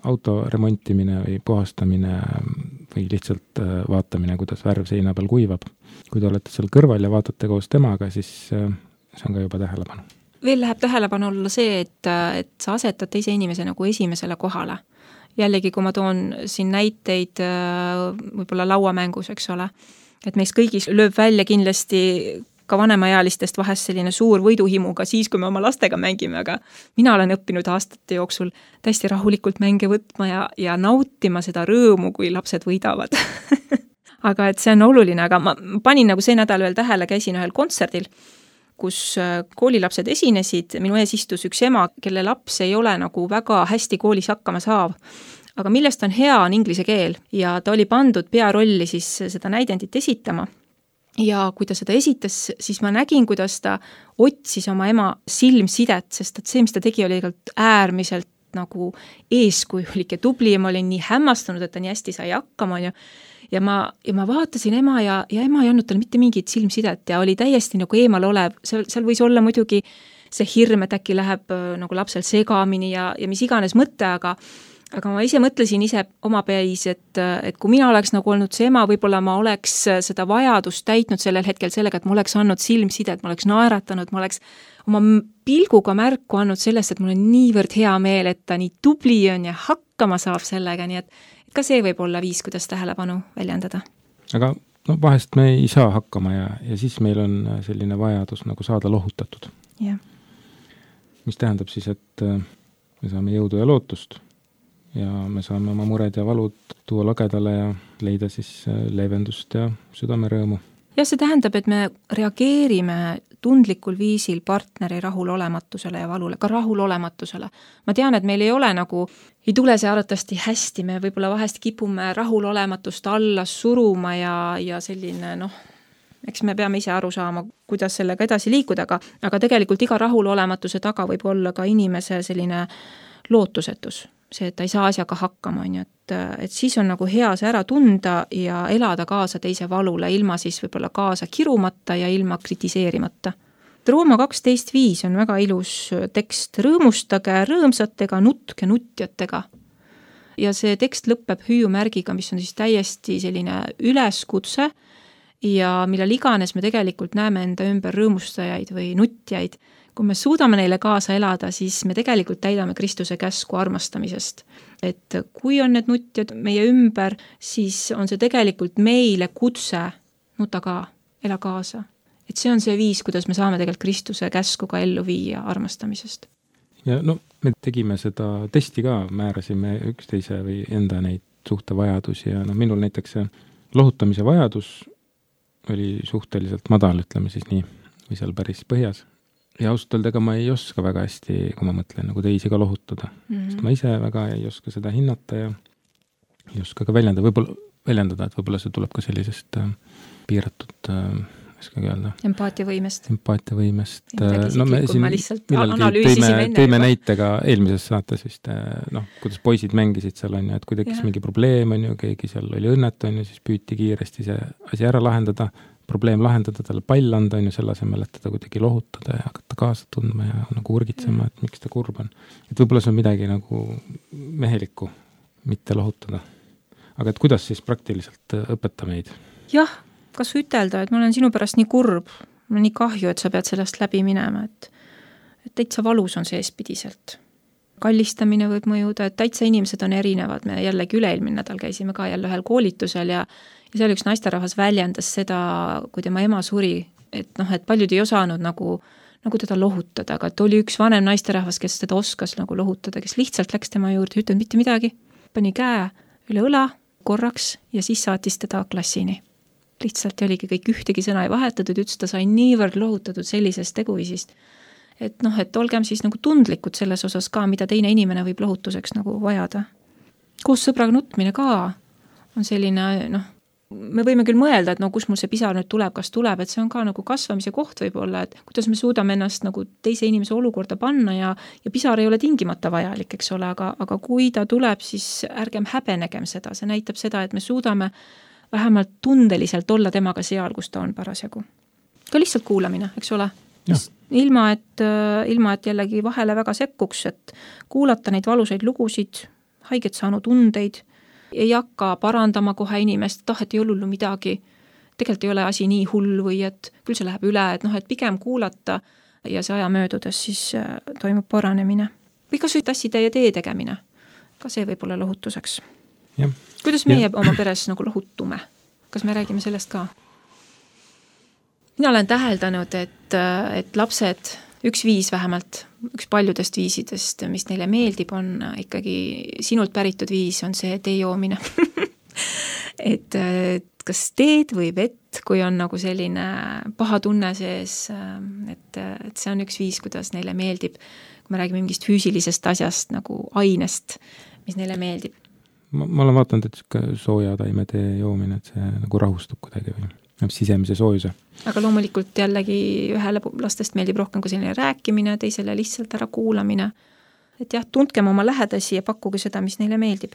auto remontimine või puhastamine või lihtsalt vaatamine, kuidas värv seina peal kuivab. Kui te olete seal kõrval ja vaatate koos temaga, siis see on ka juba tähelepanu. Veel läheb tähelepanu olla see, et, et sa asetad teise inimese nagu esimesele kohale. Jällegi, kui ma toon siin näiteid võib-olla lauamängus, eks ole, et meist kõigis lööb välja kindlasti ka vanemaealistest vahest selline suur võiduhimuga siis, kui me oma lastega mängime, aga mina olen õppinud aastate jooksul täiesti rahulikult mänge võtma ja, ja nautima seda rõõmu, kui lapsed võidavad. Aga et see on oluline, aga ma panin nagu see nädal veel tähele, käisin ühel kontserdil, kus koolilapsed esinesid, minu ees istus üks ema, kelle laps ei ole nagu väga hästi koolis hakkama saav. Aga millest on hea, on inglise keel ja ta oli pandud pearolli siis seda näidendit esitama. Ja kui ta seda esitas, siis ma nägin, kuidas ta otsis oma ema silmsidet, sest et see, mis ta tegi, oli äärmiselt nagu eeskujulik ja tubli ja ma olin nii hämmastunud, et ta nii hästi sai hakkama. Ja, ja, ma, ja ma vaatasin ema ja, ja ema ei andnud talle mitte mingit silmsidet ja oli täiesti nagu eemal olev. Seal, seal võis olla muidugi see hirm, et äkki läheb nagu lapsel segamini ja, ja mis iganes mõte, aga Aga ma ise mõtlesin ise oma päis, et, et kui mina oleks nagu olnud see ema, võib-olla ma oleks seda vajadust täitnud sellel hetkel sellega, et ma oleks andnud silmsidet, ma oleks naeratanud, ma oleks oma pilguga märku andnud sellest, et mul on niivõrd hea meel, et ta nii tubli on ja hakkama saab sellega, nii et ka see võib olla viis, kuidas tähelepanu väljendada. Aga no, vahest me ei saa hakkama ja, ja siis meil on selline vajadus nagu saada lohutatud. Ja. Mis tähendab siis, et me saame jõudu ja lootust. Ja me saame oma mured ja valud tuua lagedale ja leida siis leevendust ja südamerõõmu. Ja see tähendab, et me reageerime tundlikul viisil partneri rahulolematusele ja valule, ka rahulolematusele. Ma tean, et meil ei ole nagu, ei tule see arvatavasti hästi, me võib-olla vahest kipume rahulolematust alla suruma ja, ja selline, noh, eks me peame ise aru saama, kuidas sellega edasi liikuda, aga, aga tegelikult iga rahulolematuse taga võib olla ka inimese selline lootusetus. See, et ta ei saa asjaga hakkama, on ju, et, et siis on nagu hea see ära tunda ja elada kaasa teise valule, ilma siis võib-olla kaasa kirumata ja ilma kritiseerimata. Rooma kaksteist viis on väga ilus tekst, rõõmustage rõõmsatega, nutke nutjatega. Ja see tekst lõpeb hüüumärgiga, mis on siis täiesti selline üleskutse ja millal iganes me tegelikult näeme enda ümber rõõmustajaid või nutjaid. Kui me suudame neile kaasa elada, siis me tegelikult täidame Kristuse käsku armastamisest. Et kui on need nutjad meie ümber, siis on see tegelikult meile kutse, nuta ka, ela kaasa. Et see on see viis, kuidas me saame tegelikult Kristuse käsku ka ellu viia armastamisest. Ja no, me tegime seda testi ka, määrasime üksteise või enda neid suhtevajadusi ja no, minul näiteks see lohutamise vajadus oli suhteliselt madal, ütleme siis nii, või seal päris põhjas. Ja ausalt öelda, ega ma ei oska väga hästi, kui ma mõtlen, nagu teisi ka lohutada. Mm-hmm. Sest ma ise väga ei oska seda hinnata ja ei oska ka väljendada, võib-olla väljendada, et võib-olla see tuleb ka sellisest äh, piiratud, äh, oskagi öelda. Empaatiavõimest. Empaatiavõimest. No me siin millalgi tõime, tõime näitega eelmises saates vist, noh, kuidas poisid mängisid seal on ju, et kui tekkis mingi probleem on ju, keegi seal oli õnnetu on ju, siis püüti kiiresti see asi ära lahendada, probleem lahendada, talle pall anda on ju selle asemel, et teda kuidagi lohutada ja hakata kaasa tundma ja nagu urgitsema, et miks ta kurb on. Et võib-olla see on midagi nagu mehelikku, mitte lohutada. Aga et kuidas siis praktiliselt õpeta meid? Jah, kas ütelda, et ma olen sinu pärast nii kurb, mul on nii kahju, et sa pead sellest läbi minema, et, et täitsa valus on see eespidiselt. Kallistamine võib mõjuda, et täitsa inimesed on erinevad, me jällegi üleilmine nädal käisime ka jälle ühel koolitusel ja, ja seal üks naisterahvas väljendas seda, kui tema ema suri, et noh, et paljud ei osanud nagu, nagu teda lohutada, aga et oli üks vanem naisterahvas, kes teda oskas nagu lohutada, kes lihtsalt läks tema juurde, ütlenud mitte midagi, pani käe üle õla korraks ja siis saatis teda klassini. Lihtsalt oligi kõik ühtegi sõna ei vahetatud, ütles, ta sai niivõrd lohutatud sellisest teguvisist. Et noh, et olgem siis nagu tundlikud selles osas ka, mida teine inimene võib lohutuseks nagu vajada. Koos sõbraga nutmine ka on selline, noh, me võime küll mõelda, et no kus mul see pisar nüüd tuleb, kas tuleb, et see on ka nagu kasvamise koht võib-olla, et kuidas me suudame ennast nagu teise inimese olukorda panna ja, ja pisar ei ole tingimata vajalik, eks ole, aga, aga kui ta tuleb, siis ärgem häbenegem seda, see näitab seda, et me suudame vähemalt tundeliselt olla temaga seal, kus ta on parasjagu. Ka lihtsalt kuulamine, eks ole? Ilma et, ilma, et jällegi vahele väga sekkuks, et kuulata neid valusaid lugusid, haiget saanud tundeid, ei hakka parandama kohe inimest, et ah, et ei olnud midagi, tegelikult ei ole asi nii hull või et küll see läheb üle, et noh, et pigem kuulata ja see aja möödudes siis toimub paranemine. Või kas või tasside ja tee tegemine, ka see võib olla lohutuseks. Ja. Kuidas meie ja. oma peres nagu lohutume? Kas me räägime sellest ka? Mina olen täheldanud, et, et lapsed, üks viis vähemalt, üks paljudest viisidest, mis neile meeldib, on ikkagi sinult päritud viis, on see tee joomine. et, et kas teed või vett, kui on nagu selline paha tunne sees, et, et see on üks viis, kuidas neile meeldib, kui me räägime mingist füüsilisest asjast, nagu ainest, mis neile meeldib. Ma, ma olen vaatanud, et sooja taimede joomine, et see nagu rahustab kuidagi või sisemise soojuse. Aga loomulikult jällegi ühele lastest meeldib rohkem kui selline rääkimine, teisele lihtsalt ära kuulamine. Et jah, tundkem oma lähedasi ja pakkuge seda, mis neile meeldib.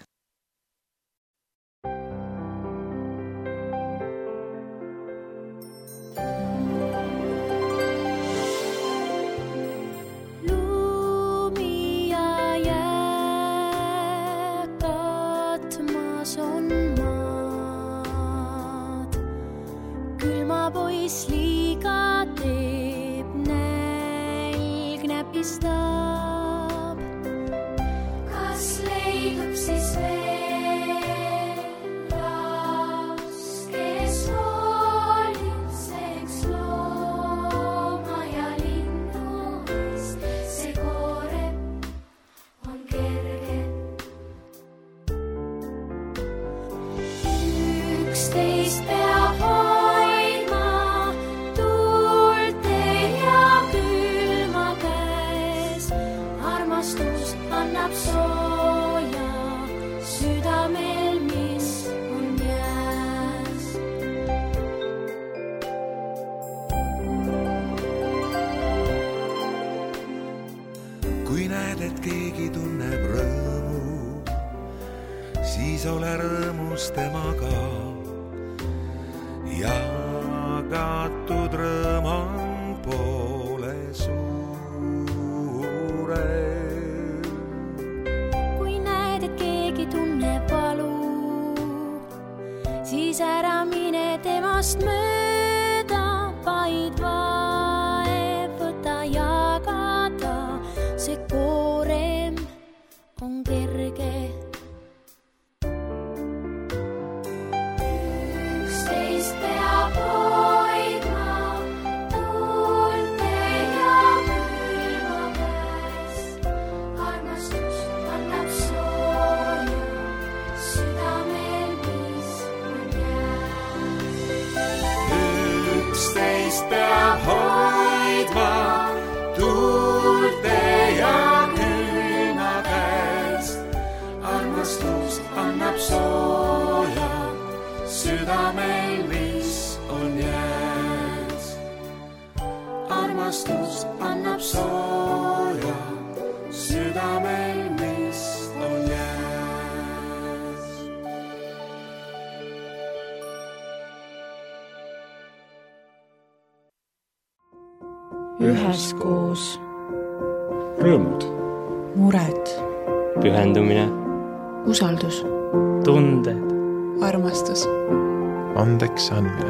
Pois liiga teeb, nälg näpistab. Kas leidub siis veel laps, kes hoolitseks looma ja linnuist? See koorem on kerge. Üksteist peab sooja südamel, mis on jääs. Kui näed, et keegi tunneb rõõmu, siis ole rõõmus temaga. Jagatud rõõm on poole suure. Siis ära mine temast mööda, vaid vaev võta jagada. See koorem on kerge. Üksteist peab hoidma tuulte ja külma käest. Armastus annab sooja südamel, mis üksteist peab hoidma tuulte ja külma käest. Armastus annab sooja südamel, mis on jääs. Armastus annab sooja südamel, mis on jääs. Üheskoos. Rõõmud. Mured. Pühendumine. Usaldus. Tunded. Armastus. Andeks andmine.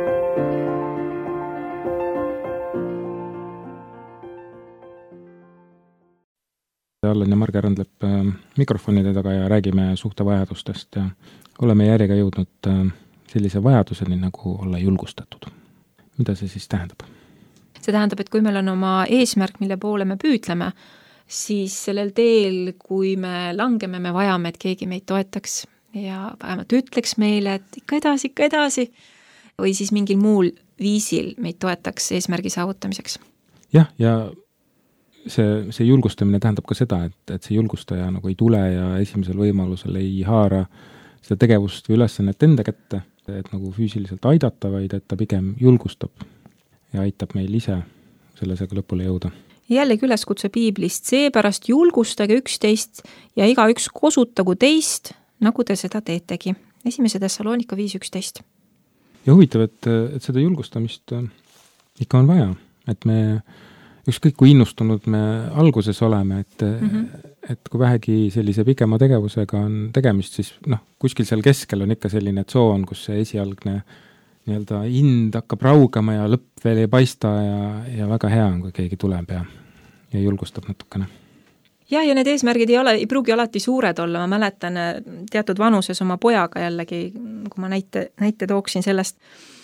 Allan ja Marge Randlep mikrofonide taga ja räägime suhtevajadustest ja oleme järjega jõudnud sellise vajaduseni nagu olla julgustatud. Mida see siis tähendab? See tähendab, et kui meil on oma eesmärk, mille poole me püüdleme, siis sellel teel, kui me langeme, me vajame, et keegi meid toetaks ja vähemalt ütleks meile, et ikka edasi, ikka edasi, või siis mingil muul viisil meid toetaks eesmärgi saavutamiseks. Jah, ja see, see julgustamine tähendab ka seda, et, et see julgustaja nagu ei tule ja esimesel võimalusel ei haara seda tegevust või ülesannet enda kätte, et nagu füüsiliselt aidata, vaid et ta pigem julgustab ja aitab meil ise sellesega lõpule jõuda. Jällegi üleskutse piiblist, seepärast julgustage üksteist ja iga üks kosutagu teist, nagu te seda teetegi. Esimese Thessalonika viis üksteist. Ja huvitav, et, et seda julgustamist ikka on vaja, et me ükskõik kui innustunud me alguses oleme, et mm, -hmm. et kui vähegi sellise pikema tegevusega on tegemist, siis noh, kuskil seal keskel on ikka selline tsoon, kus see esialgne nii-öelda ind hakkab raugama ja lõpp veel ei paista ja, ja väga hea on, kui keegi tuleb ja, ja julgustab natukene. Ja, ja need eesmärgid ei ole, ei pruugi alati suured olla, ma mäletan teatud vanuses oma pojaga jällegi, kui ma näite, näite tooksin sellest,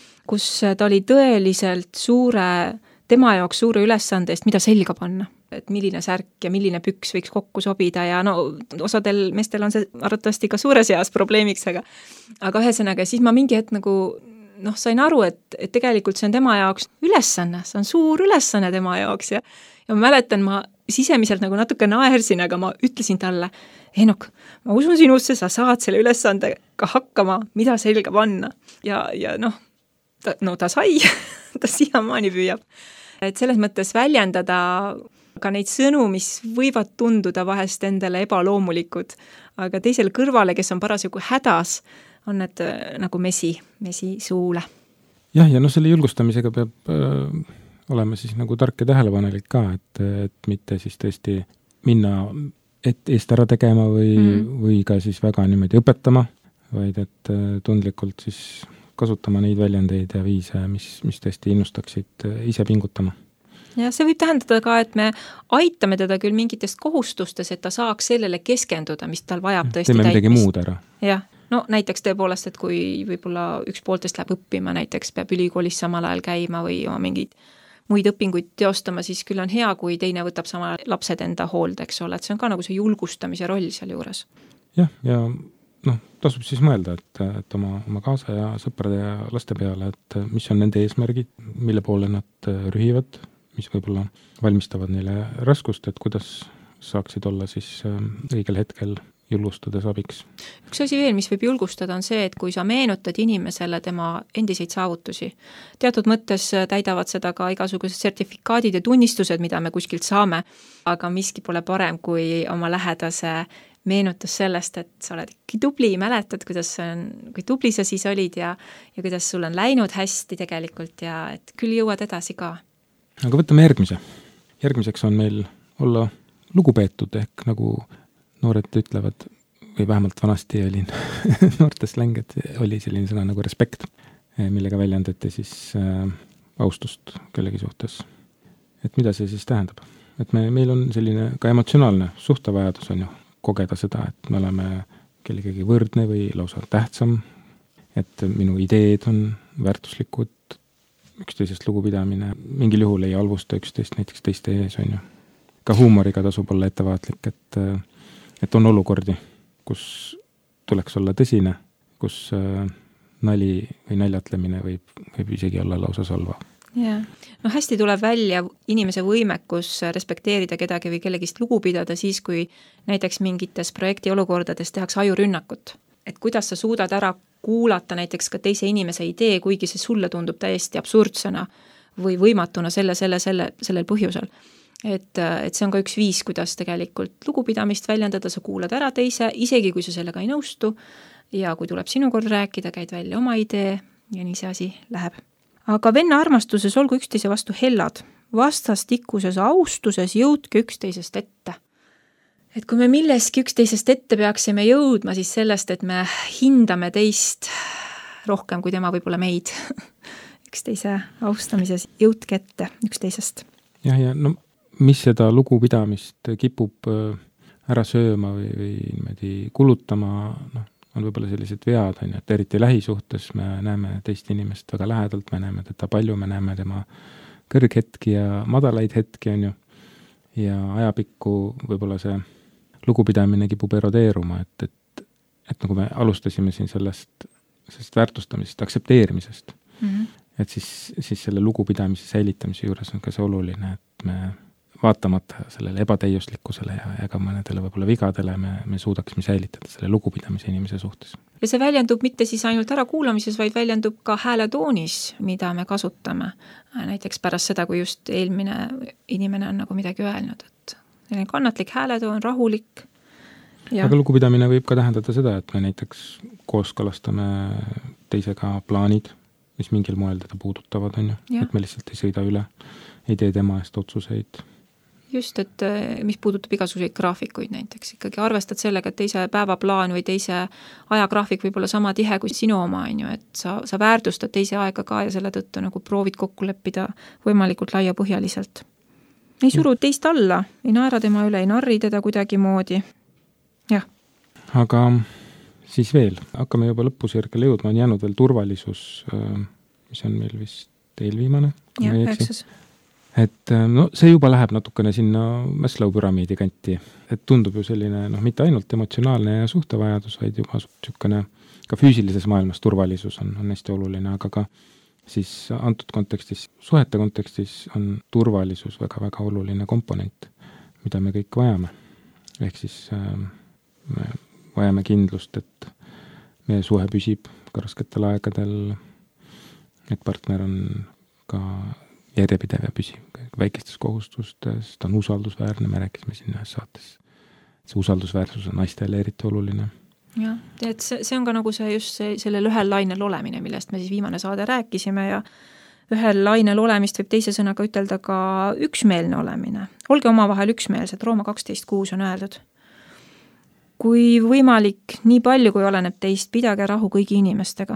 kus ta oli tõeliselt suure, tema jaoks suure ülesande eest, mida selga panna. Et milline särk ja milline püks võiks kokku sobida ja no osadel meestel on see arvatavasti ka suures eas probleemiks, aga aga ühesõnaga, siis ma mingi hetk nagu noh, sain aru, et, et tegelikult see on tema jaoks ülesanne, see on suur ülesanne tema jaoks ja, ja ma mäletan, ma sisemiselt nagu natuke naersin, aga ma ütlesin talle, Eenok, ma usun sinusse, sa saad selle ülesandega hakkama, mida selga panna. Ja, ja noh, ta, no ta sai, ta siiamaani püüab. Et selles mõttes väljendada ka neid sõnu, mis võivad tunduda vahest endale ebaloomulikud, aga teisele kõrvale, kes on parasjagu hädas, on need nagu mesi, mesi suule. Jah, ja noh, selle julgustamisega peab äh, olema siis nagu tark ja tähelepanelik ka, et, et mitte siis tõesti minna et eest ära tegema või, mm. või ka siis väga niimoodi õpetama, vaid et äh, tundlikult siis kasutama neid väljendeid ja viise, mis, mis tõesti innustaksid äh, ise pingutama. Ja see võib tähendada ka, et me aitame teda küll mingitest kohustustes, et ta saaks sellele keskenduda, mis tal vajab tõesti täitmist. Teeme midagi muud ära. Jah. No näiteks tõepoolest, et kui võib-olla üks pooltest läheb õppima, näiteks peab ülikoolis samal ajal käima või oma mingeid muid õpinguid teostama, siis küll on hea, kui teine võtab sama lapsed enda hoolde, eks ole, et see on ka nagu see julgustamise roll seal juures. Jah, ja noh, tasub siis mõelda, et, et oma, oma kaasa ja sõprade ja laste peale, et mis on nende eesmärgid, mille poole nad rühivad, mis võib-olla valmistavad neile raskust, et kuidas saaksid olla siis õigel hetkel julgustades abiks. Üks asi veel, mis võib julgustada, on see, et kui sa meenutad inimesele tema endiseid saavutusi, teatud mõttes täidavad seda ka igasugused sertifikaadid ja tunnistused, mida me kuskilt saame, aga miski pole parem kui oma lähedase meenutas sellest, et sa oled ikka tubli, mäletad, kuidas on, kui tubli sa siis olid ja, ja kuidas sul on läinud hästi tegelikult ja et küll jõuad edasi ka. Aga võtame järgmise. Järgmiseks on meil olla lugupeetud ehk nagu noored ütlevad, või vähemalt vanasti olin noortes släng, et oli selline sõna nagu respekt, millega väljendati siis äh, austust kellegi suhtes. Et mida see siis tähendab? Et me, meil on selline ka emotsionaalne suhtevajadus on ju kogeda seda, et me oleme kellegagi võrdne või lausa tähtsam, et minu ideed on väärtuslikud, üksteisest lugupidamine, mingil juhul ei halvusta üksteist näiteks teiste ees on ju. Ka huumoriga tasub olla ettevaatlik, et et on olukordi, kus tuleks olla tõsine, kus äh, nali või naljatlemine võib, võib isegi olla lausa solva. Yeah. No hästi tuleb välja inimese võimekus respekteerida kedagi või kellegist lugu pidada siis, kui näiteks mingites projekti olukordades tehakse ajurünnakut. Et kuidas sa suudad ära kuulata näiteks ka teise inimese idee, kuigi see sulle tundub täiesti absurdsena või võimatuna selle, selle, selle, sellel põhjusel. Et, et see on ka üks viis, kuidas tegelikult lugupidamist väljendada, sa kuulad ära teise, isegi kui sa sellega ei nõustu ja kui tuleb sinu kord rääkida, käid välja oma idee ja nii see asi läheb. Aga venna armastuses olgu üksteise vastu hellad, vastastikuses austuses jõudke üksteisest ette. Et kui me milleski üksteisest ette peaksime jõudma, siis sellest, et me hindame teist rohkem kui tema võib-olla meid üksteise austamises, jõudke ette üksteisest. Jah, ja no mis seda lugupidamist kipub ära sööma või, või niimoodi kulutama, noh, on võib-olla sellised vead, on, et eriti lähisuhtes me näeme teist inimest väga lähedalt, me näeme teda palju, me näeme tema kõrghetki ja madalaid hetki, on ju, ja ajapikku võib-olla see lugupidamine kipub erodeeruma, et, et, et nagu me alustasime siin sellest, sellest väärtustamisest, aktsepteerimisest, mm-hmm. et siis, siis selle lugupidamise säilitamise juures on ka see oluline, et me vaatamata sellele ebatäiuslikkusele ja, ja ka mõnedele võib-olla vigadele me, me suudaksime säilitada selle lugupidamise inimese suhtes. Ja see väljendub mitte siis ainult ära kuulamises, vaid väljendub ka hääletoonis, mida me kasutame. Näiteks pärast seda, kui just eelmine inimene on nagu midagi öelnud, et kannatlik hääletoon, rahulik. Ja. Aga lugupidamine võib ka tähendada seda, et me näiteks kooskõlastame teisega plaanid, mis mingil moel teda puudutavad, on ju, et me lihtsalt ei sõida üle. ei tee tema eest otsuseid. Just, et mis puudutab igasuguseid graafikuid näiteks, ikkagi arvestad sellega, et teise päevaplaan või teise ajagraafik võib olla sama tihe kui sinu oma, on ju, et sa, sa väärtustad teise aega ka ja selle tõttu nagu proovid kokku leppida võimalikult laiapõhjaliselt. Ei suru teist alla, ei naera tema üle, ei narri teda kuidagi moodi. Jah. Aga siis veel, hakkame juba lõpusjärgele jõudma, on jäänud veel turvalisus, mis on meil vist eelviimane. Jah, üheksas. Et no see juba läheb natukene sinna Maslow püramiidi kanti, et tundub ju selline, noh, mitte ainult emotsionaalne ja suhtevajadus, vaid juba sükene ka füüsilises maailmas turvalisus on, on hästi oluline, aga ka siis antud kontekstis, suhete kontekstis on turvalisus väga-väga oluline komponent, mida me kõik vajame. Ehk siis äh, me vajame kindlust, et meie suhe püsib ka rasketel aegadel, et partner on ka järjepidev ja püsiv väikestes kohustustes, ta on usaldusväärne, me rääkisime siin ühes saates. See usaldusväärsus on naistele eriti oluline. Jah, et see, see on ka nagu see just see, sellel ühel lainel olemine, millest me siis viimane saade rääkisime ja ühel lainel olemist võib teise sõnaga ütelda ka üksmeelne olemine. Olge omavahel üksmeelsed, Rooma kaksteist kuus on öeldud. Kui võimalik, nii palju kui oleneb teist, pidage rahu kõigi inimestega.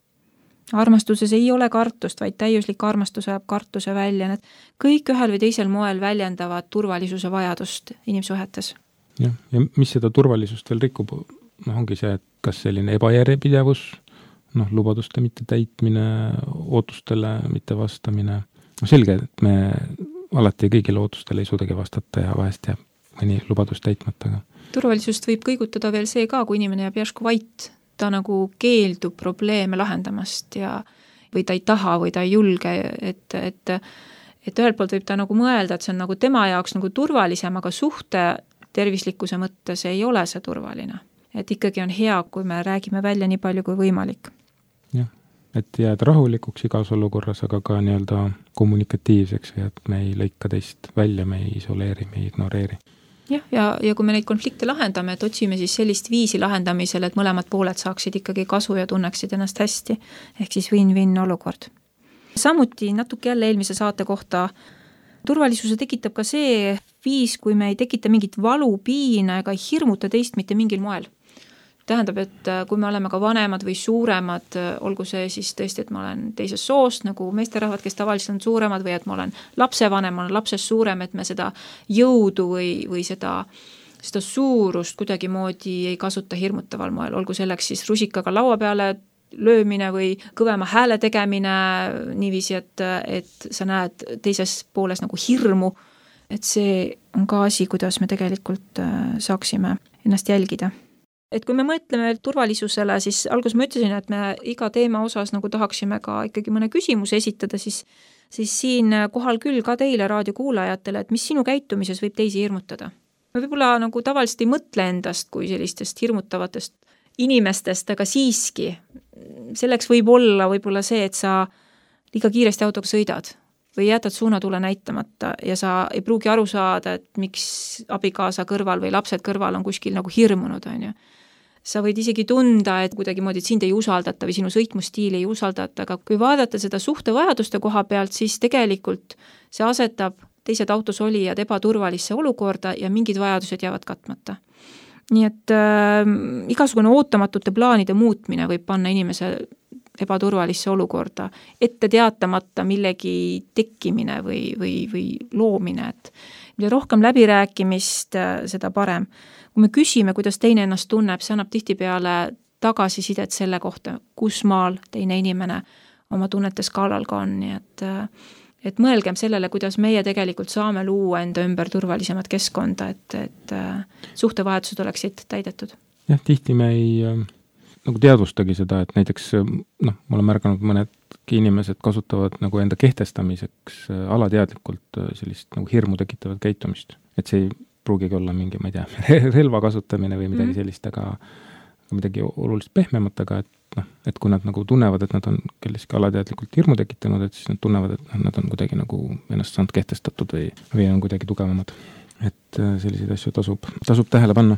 Armastuses ei ole kartust, vaid täiuslik armastus ajab kartuse välja. Need kõik ühel või teisel moel väljendavad turvalisuse vajadust inimsuhetes. Jah, ja mis seda turvalisust veel rikub, noh, ongi see, et kas selline ebajärjepidevus, noh, lubaduste mitte täitmine, ootustele mitte vastamine. No selge, et me alati kõigile ootustele ei suudagi vastata ja vahest jääb mõni lubadus täitmata. Turvalisust võib kõigutada veel see ka, kui inimene jääb järsku vait, ta nagu keeldub probleeme lahendamast ja või ta ei taha või ta ei julge, et, et, et ühelt poolt võib ta nagu mõelda, et see on nagu tema jaoks nagu turvalisem, aga suhte tervislikkuse mõttes ei ole see turvaline. Et ikkagi on hea, kui me räägime välja nii palju kui võimalik. Jah, et jääda rahulikuks igas olukorras, aga ka nii-öelda kommunikatiivseks, et me ei lõika teist välja, me ei isoleeri, me ei ignoreeri. Jah, ja, ja kui me neid konflikte lahendame, et otsime siis sellist viisi lahendamisel, et mõlemad pooled saaksid ikkagi kasu ja tunneksid ennast hästi, ehk siis win-win olukord. Samuti natuke jälle eelmise saate kohta, turvalisuse tekitab ka see viis, kui me ei tekita mingit valu, piina ega ei hirmuta teist mitte mingil moel. Tähendab, et kui me oleme ka vanemad või suuremad, olgu see siis tõesti, et ma olen teises soost, nagu meesterahvad, kes tavaliselt on suuremad, või et ma olen lapsevanem, ma olen lapsest suurem, et me seda jõudu või, või seda, seda suurust kuidagi moodi ei kasuta hirmutaval moel, olgu selleks siis rusikaga laua peale löömine või kõvema hääle tegemine niiviisi, et, et sa näed teises pooles nagu hirmu, et see on ka asi, kuidas me tegelikult saaksime ennast jälgida. Et kui me mõtleme turvalisusele, siis alguses ma ütlesin, et me iga teema osas nagu tahaksime ka ikkagi mõne küsimuse esitada, siis, siis siin kohal küll ka teile raadiokuulajatele, et mis sinu käitumises võib teisi hirmutada. Me võib-olla nagu tavaliselt ei mõtle endast kui sellistest hirmutavatest inimestest, aga siiski selleks võib olla võib-olla see, et sa liiga kiiresti autoga sõidad või jätad suunatule näitamata ja sa ei pruugi aru saada, et miks abikaasa kõrval või lapsed kõrval on kuskil nagu hirmunud, on ju. Sa võid isegi tunda, et kuidagi moodi, et sind ei usaldata või sinu sõitmustiili ei usaldata, aga kui vaadata seda suhtevajaduste koha pealt, siis tegelikult see asetab teised autos olijad ebaturvalisse olukorda ja mingid vajadused jäävad katmata. Nii et äh, igasugune ootamatute plaanide muutmine võib panna inimese ebaturvalisse olukorda, ette teatamata millegi tekkimine või, või, või loomine, et mida rohkem läbirääkimist, seda parem. Kui me küsime, kuidas teine ennast tunneb, see annab tihtipeale tagasisidet selle kohta, kus maal teine inimene oma tunnete skaalal ka on, nii et, et mõelgem sellele, kuidas meie tegelikult saame luua enda ümber turvalisemat keskkonda, et, et suhtevahetused oleksid täidetud. Jah, tihti me ei nagu teadvustagi seda, et näiteks, noh, ma olen märganud mõnedki inimesed kasutavad nagu enda kehtestamiseks alateadlikult sellist nagu hirmu tekitavat käitumist. Et see ei pruugigi olla mingi, ma ei tea, relva kasutamine või midagi sellist, aga midagi oluliselt pehmemat, aga et, noh, et kui nad nagu tunnevad, et nad on kelleski alateadlikult hirmu tekitanud, et siis nad tunnevad, et nad on kuidagi nagu ennast saanud kehtestatud või, või on kuidagi tugevamad. Et selliseid asju tasub, tasub tähele panna.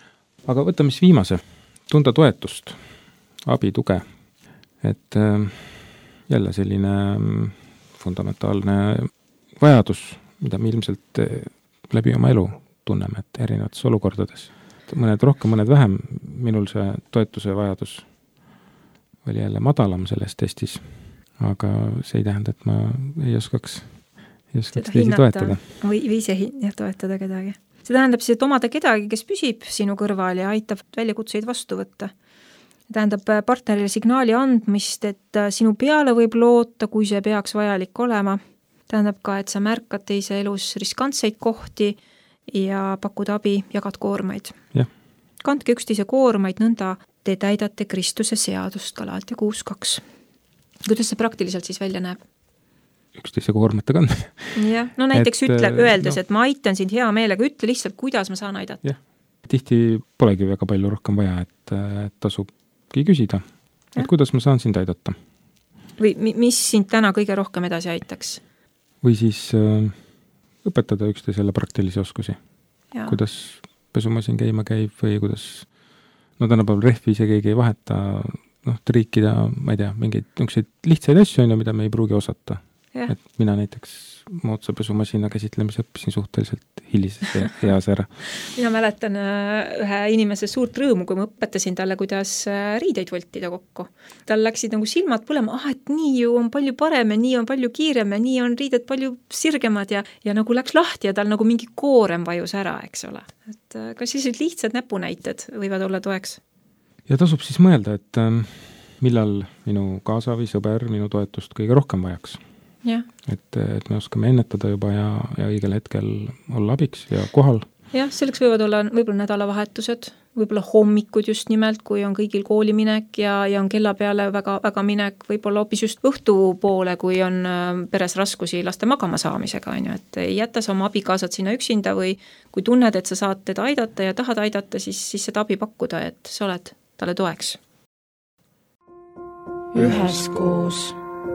Aga võtame siis viimase. Tunda toetust, abi, tuge. Et jälle selline fundamentaalne vajadus, mida me ilmselt läbi oma elu tunneme, et erinevates olukordades. Mõned rohkem, mõned vähem, minul see toetuse vajadus oli jälle madalam selles testis, aga see ei tähenda, et ma ei oskaks, ei oskaks teisi toetada. Või, või ise jah, toetada kedagi. See tähendab siis, et omada kedagi, kes püsib sinu kõrval ja aitab väljakutseid vastu võtta. Tähendab partnerile signaali andmist, et sinu peale võib loota, kui see peaks vajalik olema. Tähendab ka, et sa märkad teise elus riskantseid kohti ja pakud abi, jagad koormaid. Ja. Kandke üksteise koormaid nõnda, te täidate Kristuse seadust, Galatia kuus kaks. Kuidas see praktiliselt siis välja näeb? Üksteise koormata kandmine. Jah, no näiteks et, ütle, öeldes, no. et ma aitan sind hea meelega, ütle lihtsalt, kuidas ma saan aidata. Jah. Tihti polegi väga palju rohkem vaja, et, et tasubki küsida, et ja. Kuidas ma saan sind aidata. Või mis sind täna kõige rohkem edasi aitaks? Või siis äh, õpetada üksteisele praktilisi oskusi. Ja. Kuidas pesumasin käima käib või kuidas, no tänapäeval rehvi ise keegi ei vaheta, noh, triikida, ma ei tea, mingeid niisuguseid lihtsaid asju, mida me ei pruugi osata. Ja. Et mina näiteks moodsa pesumasina käsitlemise õppisin suhteliselt hilises ja heas ära. Mina mäletan ühe inimese suurt rõõmu, kui ma õpetasin talle, kuidas riideid voltida kokku. Tal läksid nagu silmad põlema, ah, et nii ju on palju parem ja nii on palju kiirem ja nii on riided palju sirgemad ja, ja nagu läks lahti ja tal nagu mingi koorem vajus ära, eks ole. Et kas sellised lihtsad näpunäited võivad olla toeks? Ja tasub siis mõelda, et millal minu kaasa või sõber minu toetust kõige rohkem vajaks. Ja. Et, et me oskame ennetada juba ja, ja õigel hetkel olla abiks ja kohal. Jah, selleks võivad olla võib-olla nädalavahetused, võib-olla hommikud just nimelt, kui on kõigil kooli minek ja, ja on kella peale väga, väga minek, võib-olla hoopis just õhtu poole, kui on peres raskusi laste magama saamisega, on ju, et ei jäta sa oma abikaasad sinna üksinda või kui tunned, et sa saad teda aidata ja tahad aidata, siis, siis seda abi pakkuda, et sa oled talle toeks. Üheskoos.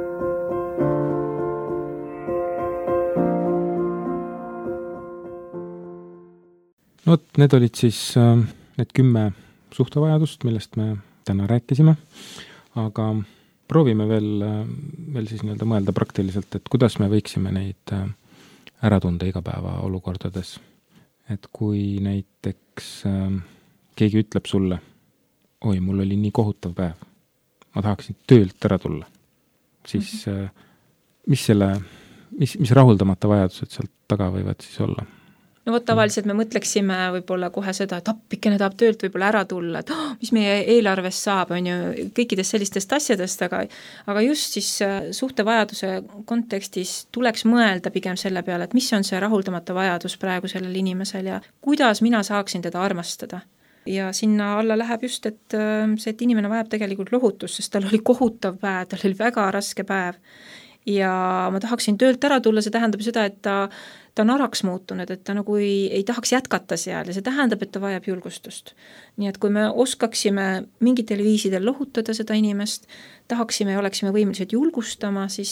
No, need olid siis need kümme suhtevajadust, millest me täna rääkisime, aga proovime veel, veel siis nii-öelda mõelda praktiliselt, et kuidas me võiksime neid ära tunda igapäeva olukordades. Et kui näiteks keegi ütleb sulle, oi, mul oli nii kohutav päev, ma tahaksin töölt ära tulla, siis mm-hmm. mis selle, mis, mis rahuldamata vajadused sealt taga võivad siis olla? No vot, tavaliselt me mõtleksime võib-olla kohe seda, et appikene tahab töölt võib-olla ära tulla, et oh, mis meie eelarvest saab, on ju, kõikidest sellistest asjadest, aga, aga just siis suhtevajaduse kontekstis tuleks mõelda pigem selle peale, et mis on see rahuldamata vajadus praegu sellel inimesel ja kuidas mina saaksin teda armastada. Ja sinna alla läheb just, et see, et inimene vajab tegelikult lohutust, sest tal oli kohutav päev, tal oli väga raske päev. Ja ma tahaksin töölt ära tulla, see tähendab seda, et ta, ta on araks muutunud, et ta nagu ei, ei tahaks jätkata seal ja see tähendab, et ta vajab julgustust. Nii et kui me oskaksime mingitel viisidel lohutada seda inimest, tahaksime ja oleksime võimelised julgustama, siis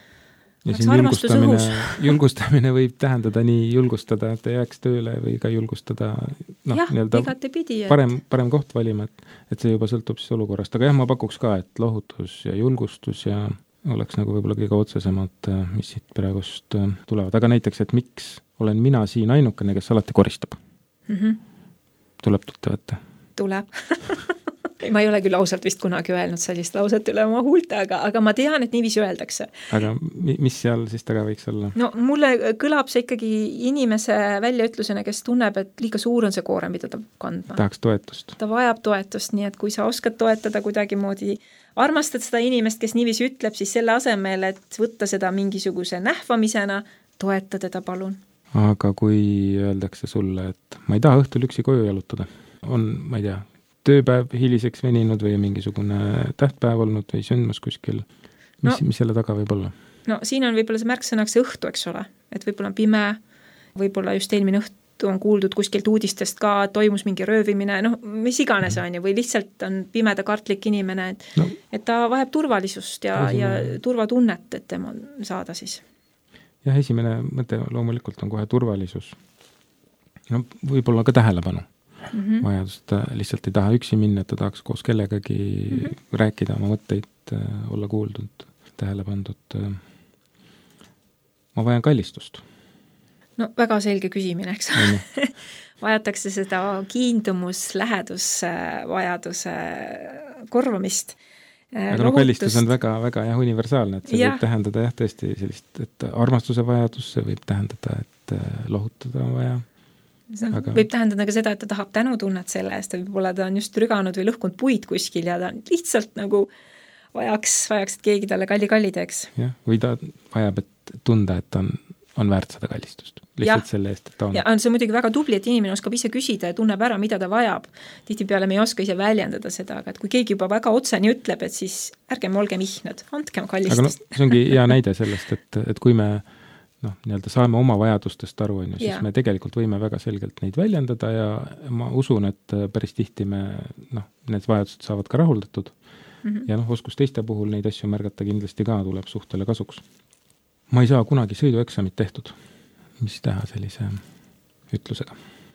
ja siin julgustamine, julgustamine võib tähendada nii julgustada, et ei jääks tööle või ka julgustada no, jah, igatepidi, et... parem, parem koht valima, et, et see juba sõltub siis olukorrast. Aga jah, ma pakuks ka, et lohutus ja julgustus ja oleks nagu võib-olla kõige otsesemad, mis siit praegust tulevad. Aga näiteks, et miks olen mina siin ainukene, kes alati koristab? Mm-hmm. Tuleb tuttavate? Tuleb. Ma ei ole küll ausalt vist kunagi öelnud sellist lauset üle oma huulte, aga, aga ma tean, et niiviisi öeldakse. Aga mis seal siis taga võiks olla? No mulle kõlab see ikkagi inimese väljaütlusena, kes tunneb, et liiga suur on see koorem, mida ta kandma. Tahaks toetust. Ta vajab toetust, nii et kui sa oskad toetada kuidagi moodi, armastad seda inimest, kes niiviisi ütleb, siis selle asemel, et võtta seda mingisuguse nähvamisena, toeta teda palun. Aga kui öeldakse sulle, et ma ei taha õhtul üksi koju jalutada, on, ma ei tea, tööpäev hiliseks veninud või mingisugune tähtpäev olnud või sündmus kuskil, mis, no, mis selle taga võib olla? No siin on võib-olla see märksõnaks õhtu, eks ole, et võib-olla on pime, võib-olla just eelmine õhtu on kuuldud kuskilt uudistest ka, toimus mingi röövimine, noh, mis iganes on ju, või lihtsalt on pimeda kartlik inimene, et, no. et ta vajab turvalisust ja, ja turvatunnet, et tema saada siis. Jah, esimene mõte loomulikult on kohe turvalisus. No võib-olla ka tähelepanu. Mm-hmm. Vajadus, ta lihtsalt ei taha üksi minna, et ta tahaks koos kellegagi mm-hmm. rääkida oma mõtteid, olla kuuldud, tähele pandud. ma vajan kallistust. No väga selge küsimine, eks ole. Vajatakse seda kiindumus, lähedus, vajaduse korvamist. Aga no kallistus on väga, väga jah, universaalne, et see ja. võib tähendada jah, tõesti sellist, et armastuse vajadus, see võib tähendada, et lohutada on vaja. See aga... võib tähendada ka seda, et ta tahab tänutunnet selle eest, võib-olla ta on just rüganud või lõhkunud puid kuskil ja ta lihtsalt nagu vajaks, vajaks, et keegi talle kalli-kalli teeks. Jah, või ta vajab, et tunda, et on, on väärt seda kallistust. Lihtsalt ja. selle eest, et ta on. Ja on see muidugi väga tubli, et inimene oskab ise küsida ja tunneb ära, mida ta vajab. Tihtipeale me ei oska ise väljendada seda, aga et kui keegi juba väga otseni ütleb, et siis ärgem olgem ihned, andkem kallistust. Aga no, see ongi hea näide sellest, et, et kui me noh, nii-öelda saame oma vajadustest aru, on ju, siis ja. me tegelikult võime väga selgelt neid väljendada ja ma usun, et päris tihti me, noh, need vajadused saavad ka rahuldatud mm -hmm. ja noh, oskus teiste puhul neid asju märgata kindlasti ka tuleb suhtele kasuks. Ma ei saa kunagi sõidueksamit tehtud. Mis teha sellise ütlusega?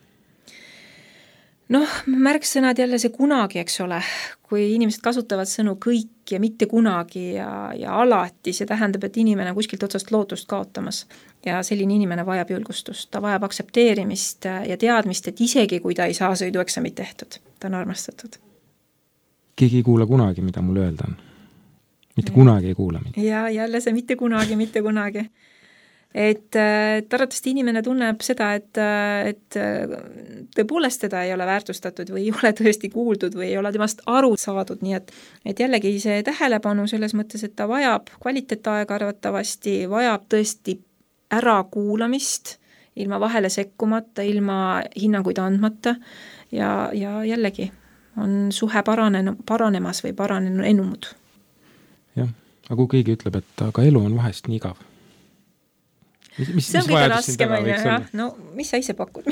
Noh, märksõnad jälle see kunagi, eks ole. Kui inimesed kasutavad sõnu kõik ja mitte kunagi ja, ja alati, see tähendab, et inimene kuskilt otsast lootust kaotamas. Ja selline inimene vajab julgustust. Ta vajab aksepteerimist ja teadmist, et isegi kui ta ei saa sõidueksamit tehtud, ta on armastatud. Keegi ei kuula kunagi, mida mul öelda on. Mitte ja. kunagi ei kuula mind. Ja jälle see mitte kunagi, mitte kunagi. Et, et arvatavasti inimene tunneb seda, et, et tõepoolest teda ei ole väärtustatud või ei ole tõesti kuuldud või ei ole temast aru saadud, nii et, et jällegi see tähelepanu selles mõttes, et ta vajab kvaliteetaega arvatavasti, vajab tõesti ärakuulamist, ilma vahele sekkumata, ilma hinnanguid andmata ja, ja jällegi on suhe paranen, paranemas või paranenud enumud. Jah, aga kui keegi ütleb, et aga elu on vahest nii igav. Mis, mis, see on kõige raskem, no mis sa ise pakud?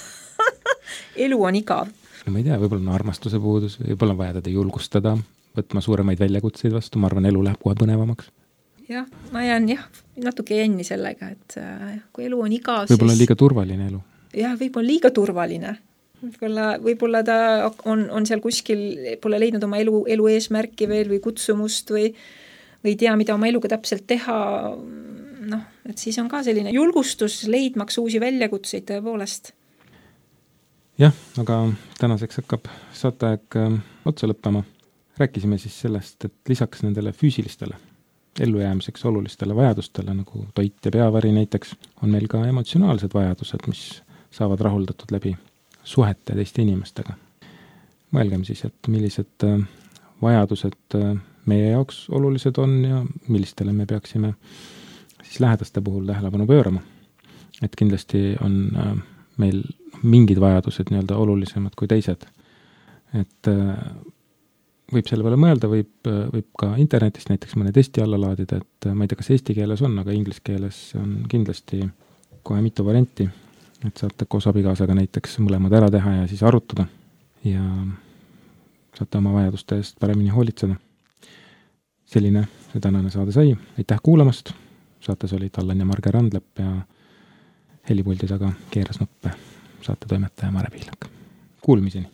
Elu on igav. No ma ei tea, võib-olla on armastuse puudus, võib-olla on vaja teda julgustada, võtma suuremaid väljakutseid vastu, ma arvan, elu läheb kohe põnevamaks. Jah, ma jään jah, natuke jänni sellega, et kui elu on igav, võib-olla siis... on liiga turvaline elu. Jah, võib-olla liiga turvaline. Võib-olla, võib-olla ta on, on seal kuskil, pole leidnud oma elu, elu eesmärki veel või kutsumust või, või tea, mida oma eluga täpselt teha. Noh, et siis on ka selline julgustus leidmaks uusi väljakutseid tõepoolest. Jah, aga tänaseks hakkab saateaeg otsa lõppema. Rääkisime siis sellest, et lisaks nendele füüsilistele ellujäämiseks olulistele vajadustele, nagu toit ja peavari näiteks, on meil ka emotsionaalsed vajadused, mis saavad rahuldatud läbi suhete teiste inimestega. Mõelgem siis, et millised vajadused meie jaoks olulised on ja millistele me peaksime siis lähedaste puhul tähelepanu pöörama. Et kindlasti on meil mingid vajadused nii-öelda olulisemad kui teised. Et võib selle peale mõelda, võib, võib ka internetist näiteks mõne testi alla laadida, et ma ei tea, kas eesti keeles on, aga inglis keeles on kindlasti kohe mitu varianti, et saate koos abikaasaga näiteks mõlemad ära teha ja siis arutada ja saate oma vajaduste eest paremini hoolitseda. Selline see tänane saade sai. Aitäh kuulamast! Saates olid Allan ja Marge Randlepp ja helipuldi taga keeras nuppe saate toimetaja Mare Pihlak. Kuulmiseni!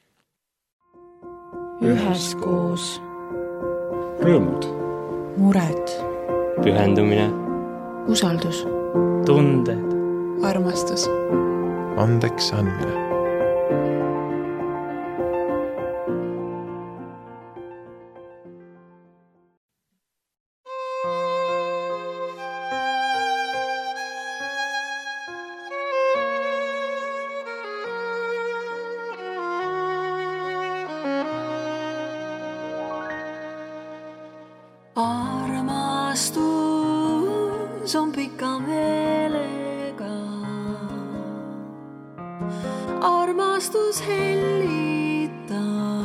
Üheskoos. Rõõmud. Mured. Pühendumine. Usaldus. Tunded. Armastus. Andeks andmine. Armastus on pika meelega. Armastus hellitab.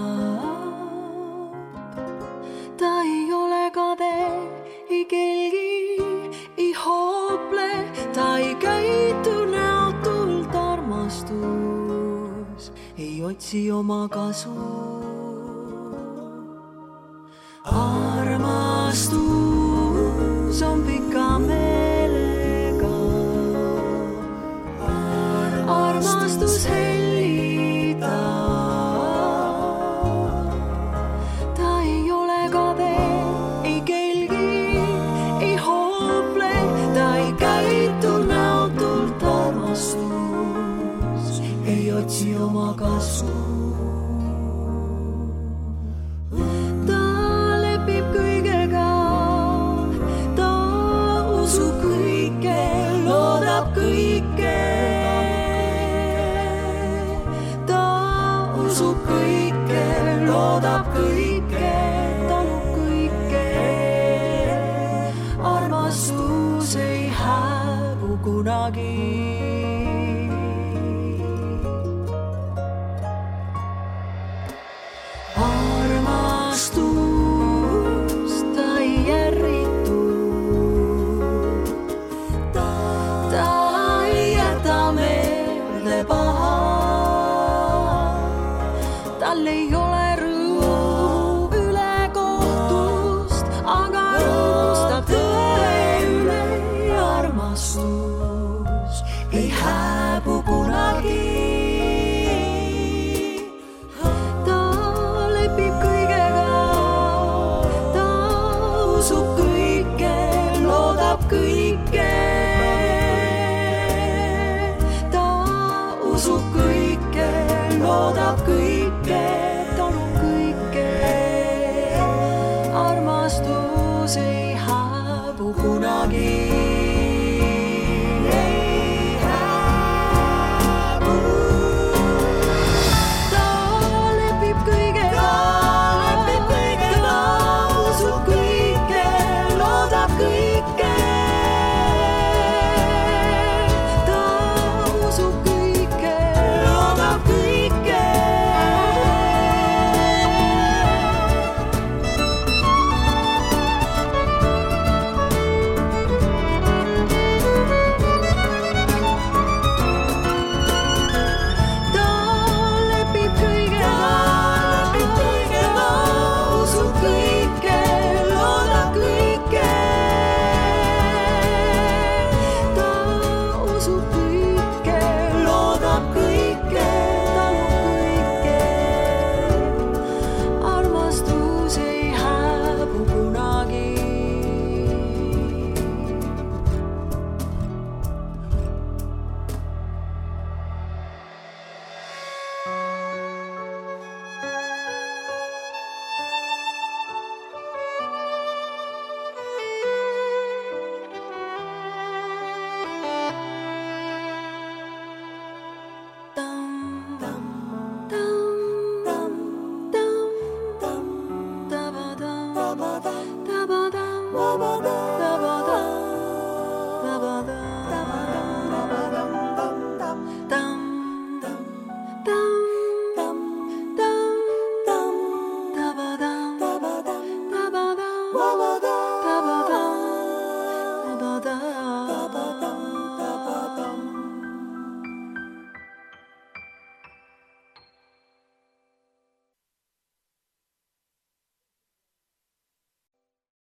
Ta ei ole kade, ei kelgi, ei hoople. Ta ei käitu näotult armastus. Ei otsi oma kasu. Armastus on pika meelega. Armastus hellitab. Ta ei ole kade, ei kelgi, ei hoople. Ta ei käi kunagi. Armastus ta ei järritu, ta ei jäta meelde paha, tal ei ole rõõmu üle kohtust, aga rõõmustab tõe üle. Armastus ei hääbu kunagi, ta lepib kõigega, ta usub kõike, loodab kõike, ta usub kõike, loodab kõike.